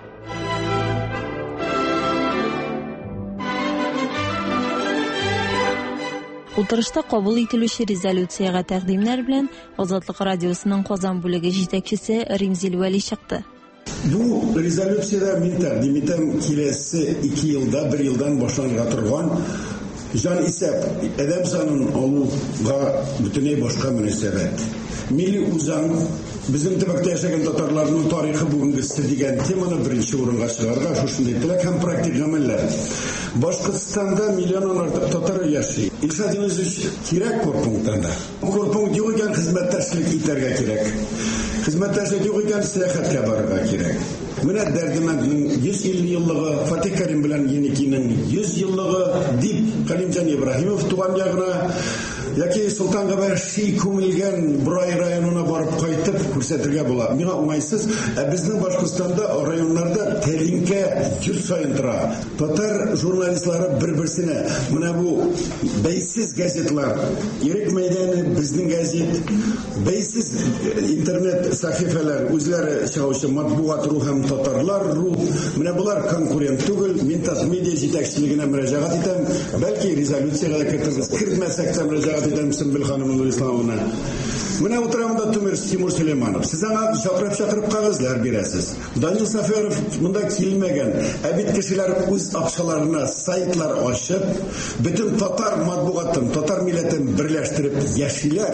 Утырышта кабул ителүче резолюцияга тәкъдимнәр белән Озатлык радиосының Казан бүлеге җитәкчесе Римзил Вәли чыкты. Bu rezolüsiyada min təqdim etəm kilesi 2 yılda, 1 yıldan başlanıra turğan can isəb edəm sanın oluğa bütüney başqa münasibət. Milli uzan bizim tübəkdə yaşayan tatarlarının tarixi bugünküsü digən temana birinci orunğa çıxarğa şuşunda etdilər, həm praktik əməllər. Başkırtistanda milyon artıq tatar yaşayır. İlşadınız üçün kirək korpunktanda. Korpunkt yox ikən xizmətdaşlıq itərgə kirək. Xizmətdaşlıq yox ikən səyahətə barığa kirək. Mənə Dərdiməndi'nin 150 yıllığı, Fatih Karim bilən Yenikinin 100 yıllığı, Dip Kalimcan İbrahimov tuğan yağına, яки Sultan Gabashi күмелгән Бурай районына барып кайтып күрсәтергә була. Миңа уңайсыз, безнең Башкортстанда районнарда тәлинкә җир сайын тора. Татар журналистлары бер-берсенә менә бу бәйсез газетлар, Ирек мәйданы безнең газет, бәйсез интернет сәхифәләр, үзләре чыгучы матбугат ру һәм татарлар ру, менә булар конкурент түгел. Мин медиа җитәкчелегенә мөрәҗәгать итәм. Бәлки резолюциягә кертергез. Кертмәсәк тә мөрәҗәгать Edemsin Bilhanım'ın İslam'ına. Mına oturamında Timur Süleymanov. Siz ana çakırıp kağızlar biresiz. Daniel Safarov bunda kilmegen. Ebit kişiler öz akşalarına saytlar açıp, bütün Tatar matbuatın, Tatar milletin birleştirip yaşaylar.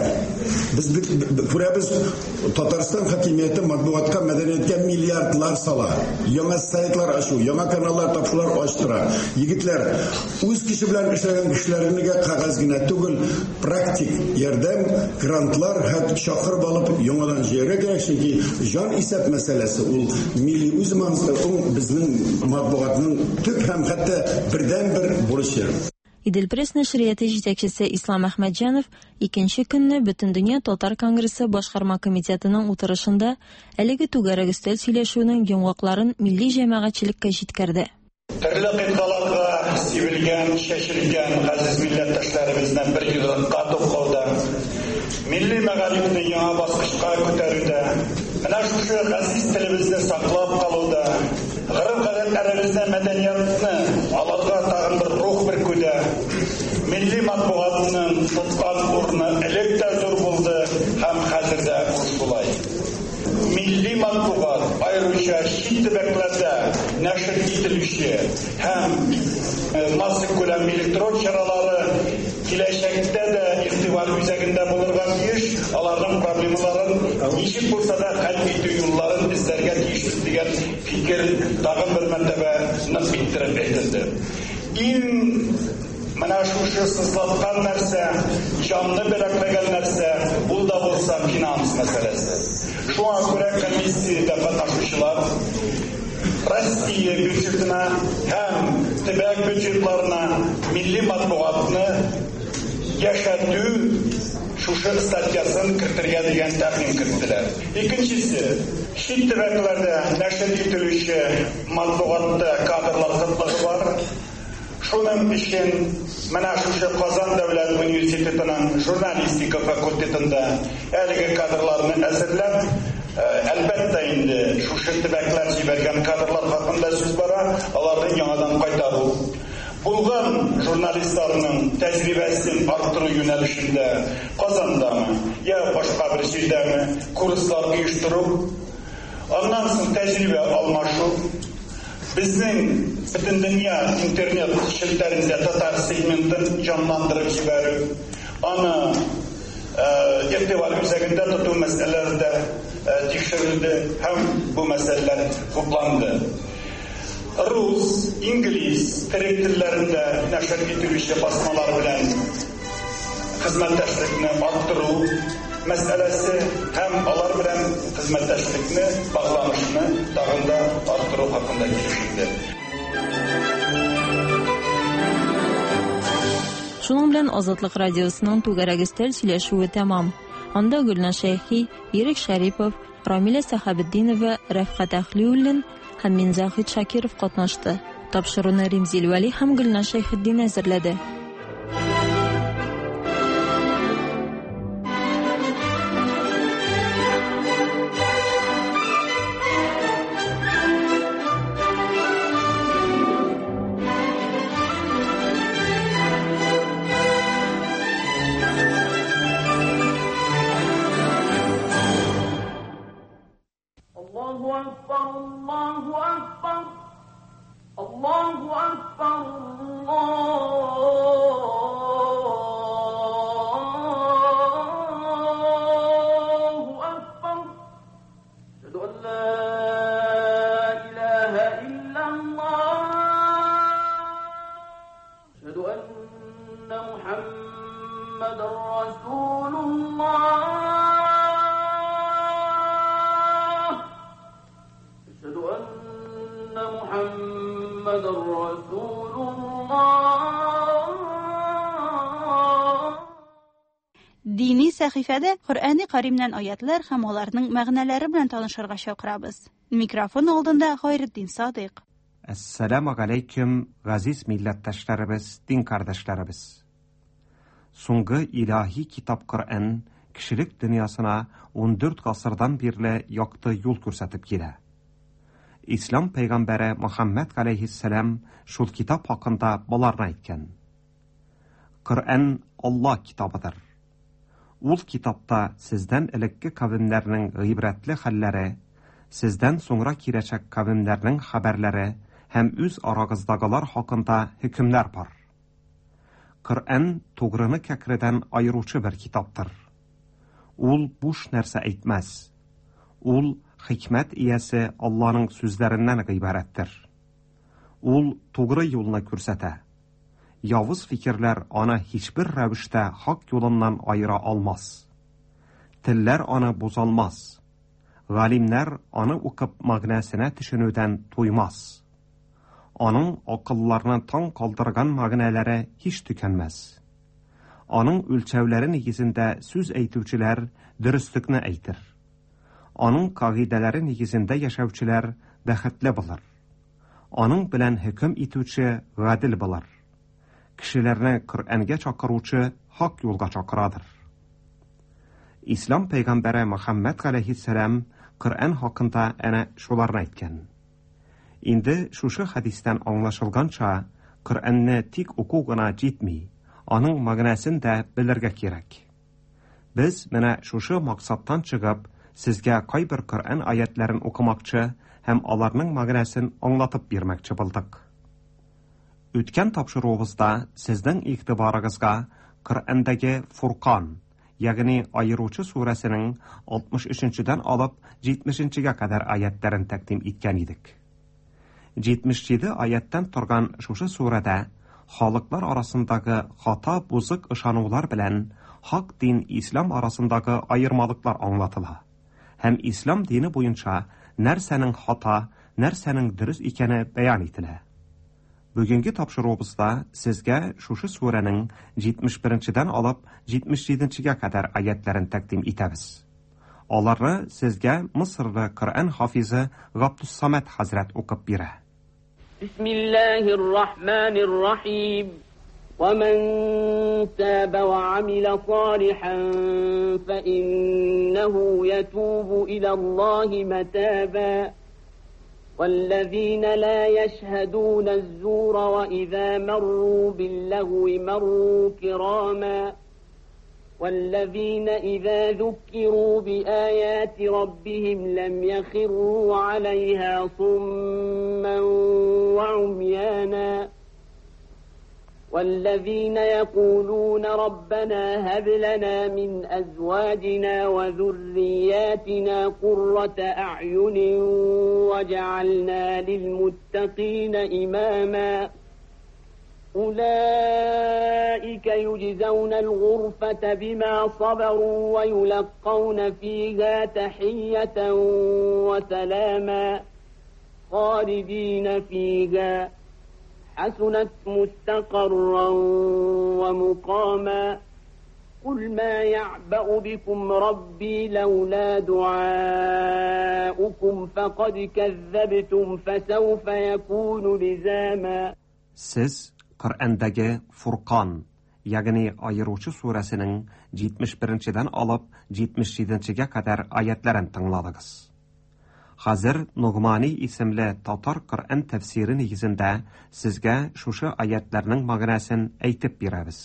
Biz Tataristan hakimiyeti matbuatka, medeniyetke milyardlar sala. Yana saytlar açıyor, yana kanallar tapşılar açtıra. Yigitler öz kişi bilen işleyen kişilerini kağız gine tugul, praktik yerdem, grantlar, şakır balıp yonadan jere gerek çünkü can isep meselesi ol milli uzmanlığı bizning matbuatning tük hem hatta birden bir buluşur. İdil Press nəşriyyatı җитәкчесе İslam Әхмәтҗанов икенче көнне Бөтен дөнья Татар конгрессы башкарма комитетының утырышында әлеге түгәрәк өстәл сөйләшүнең яңакларын милли җәмәгатьчелеккә җиткерде. Төрле кыйтгаларга сибелгән, шешелгән газиз милләттәшләребезнең бер йөзлыкка тукталды. Milli мәгарифне яңа баскычка күтәрүдә, менә шушы газиз телебезне саклап калуда, гырыф-гадәтләребезне, мәдәниятне аларга тагын бер рух биркүдә, milli матбугатның тоткан урыны элек тә зур булды һәм хәзер дә булай. Milli matbuat ayrıca şiddet beklerde nəşr edilişi hem masik olan elektron çaraları kileşekte de ihtiva проблемалар үзәгендә булырга тиеш, аларның проблемаларын ничек булса да хәл итү юлларын эзләргә тиеш дигән фикер тагын бер мәртәбә нык иттереп әйтелде. Менә шушы сызлаткан нәрсә, җанны беләкләгән нәрсә, ул да булса финанс мәсьәләсе. Шуңа күрә комиссиядә катнашучылар Россия бюджетына һәм төбәк бюджетларына милли матбугатны яшәтү шушы статьясын кертергә дигән тәкъдим кертеләр. Икенчесе, чит төбәкләрдә нәшер ителүче матбугатта кадрлар кытлыгы бар. Шуның өчен менә шушы Казан дәүләт университетының журналистика факультетында әлеге кадрларны әзерләп, әлбәттә инде шушы төбәкләр җибәргән кадрлар хакында сүз бара, аларны яңадан кайтару. Булган журналистларның тәҗрибәсен арттыру юнәлешендә Казандамы, я башка бер җирдәме курслар оештыру, аннан соң тәҗрибә алмашу. Безнең бөтен дөнья интернет челтәрендә татар сегментын җанландырып җибәрү, аны игътибар үзәгендә тоту мәсьәләләрендә тикшерелде һәм бу мәсьәләләр хупланды. Рус, инглиз телләрендә нәшер ителүче басмалар белән хезмәттәшлекне арттыру мәсьәләсе һәм алар белән хезмәттәшлекне, багланышны тагын да арттыру хакында килешелде. Шуның белән Азатлык радиосының түгәрәк өстәл сөйләшүе тәмам. Анда Гөлназ Шәйхи, Ирек Шәрипов, Рамиля Сахабетдинова, Рәфкать Әхлиуллин һәм Минзахит Шакиров катнашты. Тапшыруны Римзил Вәли һәм Гөлназ Шәйхетдин әзерләде. Dini сәхифәдә Коръәни Каримнән аятлар һәм аларның мәгънәләре белән танышырга чакырабыз. Микрофон алдында Хайретдин Садыйк. Ассаламу алейкум, газиз милләттәшләребез, дин кардәшләребез. Соңгы илаһи китап Коръән кешелек дөньясына 14 гасырдан бирле якты юл күрсәтеп килә. Ислам пәйгамбәре Мөхәммәд алейһиссалам шул китап хакында буларны әйткән. Коръән Аллаһ китабыдыр. Ул китапта сездән элекке кавемнәрнең гыйбрәтле хәлләре, сездән соңра киләчәк кавемнәрнең хәбәрләре һәм үз арагыздагылар хакында хөкемнәр бар. Коръән тугрыны кәкредән айыручы бер китаптыр. Ул буш нәрсә әйтмәс. Ул хикмәт иясе Аллаһның сүзләреннән гыйбарәттер. Ул тугры юлны күрсәтә. Явыз фикерләр аны һичбер рәвештә хак юлыннан айыра алмас. Телләр аны бозалмас. Галимнәр аны укып мәгънәсенә төшенүдән туймас. Аның акылларны таң калдырган мәгънәләре һич төкәнмәс. Аның үлчәүләре нигезендә сүз әйтүчеләр дөреслекне әйтер. Аның кагыйдәләре нигезендә яшәүчеләр бәхетле булыр. Аның белән хөкем итүче гадил булыр. Кешеләрне Коръәнгә чакыручы хак юлга чакырадыр. Ислам пәйгамбәре Мөхәммәд алейһиссалам Коръән хакында әнә шуларны әйткән. Инде шушы хадистән аңлашылганча, Коръәнне тик уку гына җитми, аның мәгънәсен дә белергә кирәк. Без менә шушы максаттан чыгып, сезгә кайбер Коръән аятларын укымакчы һәм аларның мәгънәсен аңлатып бирмәкче булдык. Үткән тапшыруыбызда сезнең игътибарыгызга Qur'andagi Furqon, ягъни ayıruvchi surasining 63-dan olib 70-ga qadar oyatlarini taqdim etgan edik. 77 oyatdan turgan shu surada xalqlar orasındagi xato buzuq ishonuvlar bilan haq din islom orasidagi ayirmalıqlar anglatıla. Hem islom dini bo'yicha narsaning xato, narsaning durust ekani bayon etiladi. Bugungi topshiruvimizda sizga shu suraning 71-dan olib 77-ga qadar oyatlarini taqdim etamiz. Ularni sizga Misrda Qur'on hafizi G'abdus Samad hazrat o'qib beradi. Bismillahirrahmanirrahim. ومن تاب وعمل صالحا فإنه يتوب إلى الله متابا والذين لا يشهدون الزور وإذا مروا باللغو مروا كراما والذين إذا ذكروا بآيات ربهم لم يخروا عليها صما وعميانا والذين يقولون ربنا هب لنا من أزواجنا وذرياتنا قرة أعين وجعلنا للمتقين إماما أولئك يجزون الغرفة بما صبروا ويلقون فيها تحية وسلاما خالدين فيها حسنت مستقرا ومقاما قل ما يعبأ بكم ربي لولا دعاؤكم فقد كذبتم فسوف يكون لزاما. Siz Qur'ondagi Furqon, ya'ni ayiruvchi surasining 71-dan olib 77-ga qadar oyatlarini tingladingiz. Hazır Nugmani isimli Tatar Qur'on tafsiri negizida sizga shu oyatlarning ma'nosini aytib beramiz.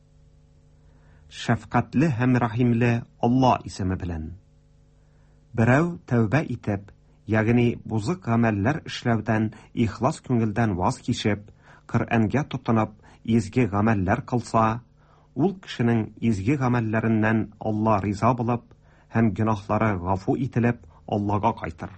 Shafqatli ham rahimli Alloh ismi bilan. Birov tavba etib, ya'ni buzuq amallar ishlovdan ixlos ko'ngildan voz kechib, Qur'onga tutunib, ezgi amallar qilsa, ul kishining ezgi amallaridan Alloh rizo bo'lib, ham gunohlari g'afu etilib Allohga qaytar.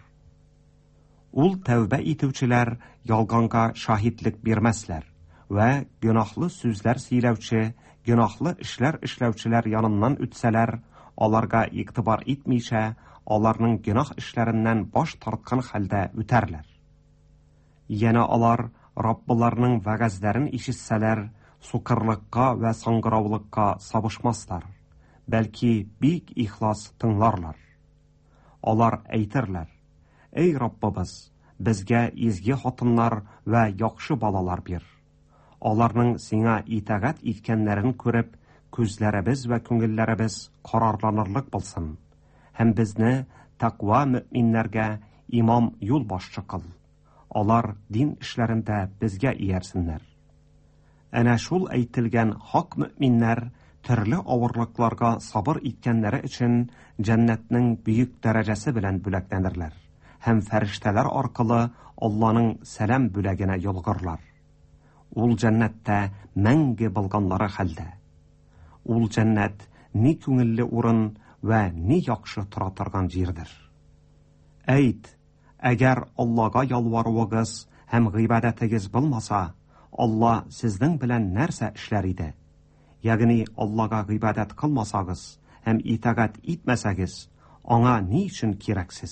Ul tavba etuvchilar yolg'onga shahidlik bermaslar va gunohli so'zlar siylovchi, gunohli ishlar ishlovchilar yonidan o'tsalar, ularga e'tibor etmaycha, ularning gunoh ishlaridan bosh tortgan holda o'tarlar. Yana ular Robbilarining va'zlarini eshitsalar, suqirliqqa va sangirovlikqa sabishmaslar, balki bek ixlos tinglarlar. Ular aytirlar: Ey Robbimiz, bizga ezgi xotinlar va yaxshi bolalar ber. Ularning senga itoat etganlarini ko'rib, ko'zlarimiz va ko'ngillarimiz qarorlanirlik bo'lsin. Ham bizni taqvo mu'minlarga imom yo'l boshchi qil. Ular din ishlarida bizga ersinlar. Ana shul aytilgan haq mu'minlar turli og'irliklarga sabr etganlari uchun jannatning buyuk darajasi bilan bo'laklanirlar. Ham farishtalar orqali Allohning salom bo'lagini yo'lg'irlar. Ul jannatda mangi bo'lganlari halda. Ul jannat ni ko'ngilli o'rin va ni yaxshi tura turgan yerdir. Ayt, agar Allohga yolvoruvingiz ham g'ibodatingiz bo'lmasa, Alloh sizning bilan narsa ishlar edi. Ya'ni Allohga g'ibodat qilmasangiz, ham itoat etmasangiz, ona ni uchun keraksiz?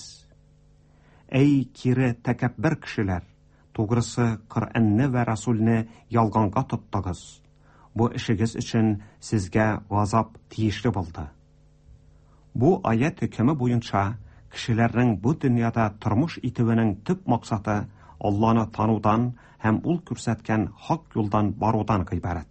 Ey kiri takabbur kishilar, to'g'risi Qur'onni va Rasulni yolg'onga tutdingiz. Bu ishingiz uchun sizga g'azab tegishli bo'ldi. Bu oyat hukmi bo'yicha kishilarning bu dunyoda turmush etuvining tub maqsadi Allohni tanuvdan ham ul ko'rsatgan haq yo'ldan boruvdan iborat.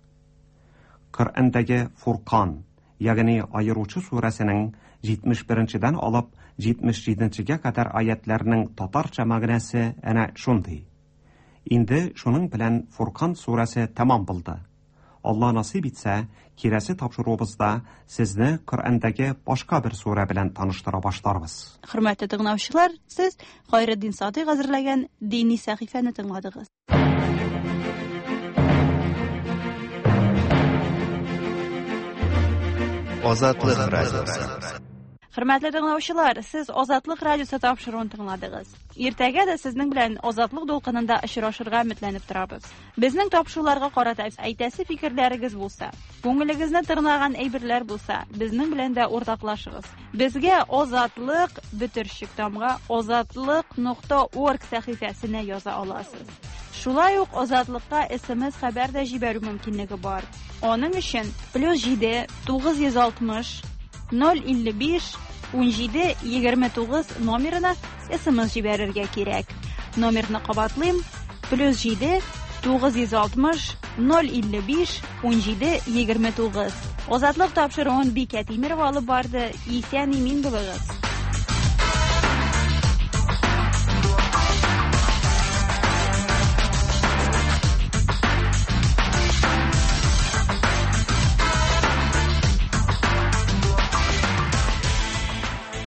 Qur'ondagi Furqon, ya'ni ayiruvchi surasining 71-dan olib 77-ga qadar oyatlarining tatarcha ma'nosi ana shunday. Endi shuning bilan Furqon surasi tamom bo'ldi. Alloh nasib etsa, kelasi topshiruvimizda sizni Qur'ondagi boshqa bir sura bilan tanishtira boshlaymiz. Hurmatli tinglovchilar, siz Xayriddin Sodiq hozirlagan diniy sahifani tingladingiz. Азатлык радиосы. Хөрмәтле тыңлаучылар, сез Азатлык радиосы тапшыруын тыңладыгыз. Иртәгә дә сезнең белән Азатлык дулкынында очрашырга өметләнеп торабыз. Безнең тапшыруларга карата әйтәсе фикерләрегез булса, күңелегезне тырнаган әйберләр булса, безнең белән дә уртаклашыгыз. Безгә azatlik@azatlik.org сәхифәсенә яза аласыз. Шулай ук Азатлыкка SMS хәбәр дә җибәрү мөмкинлеге бар. Аның өчен +7 960 055 1729 номерына SMS җибәрергә кирәк. Номерны кабатлыйм: +7 960 055 1729. Азатлык тапшыруын Бикә Тимерова алып барды. Исән-имин булыгыз.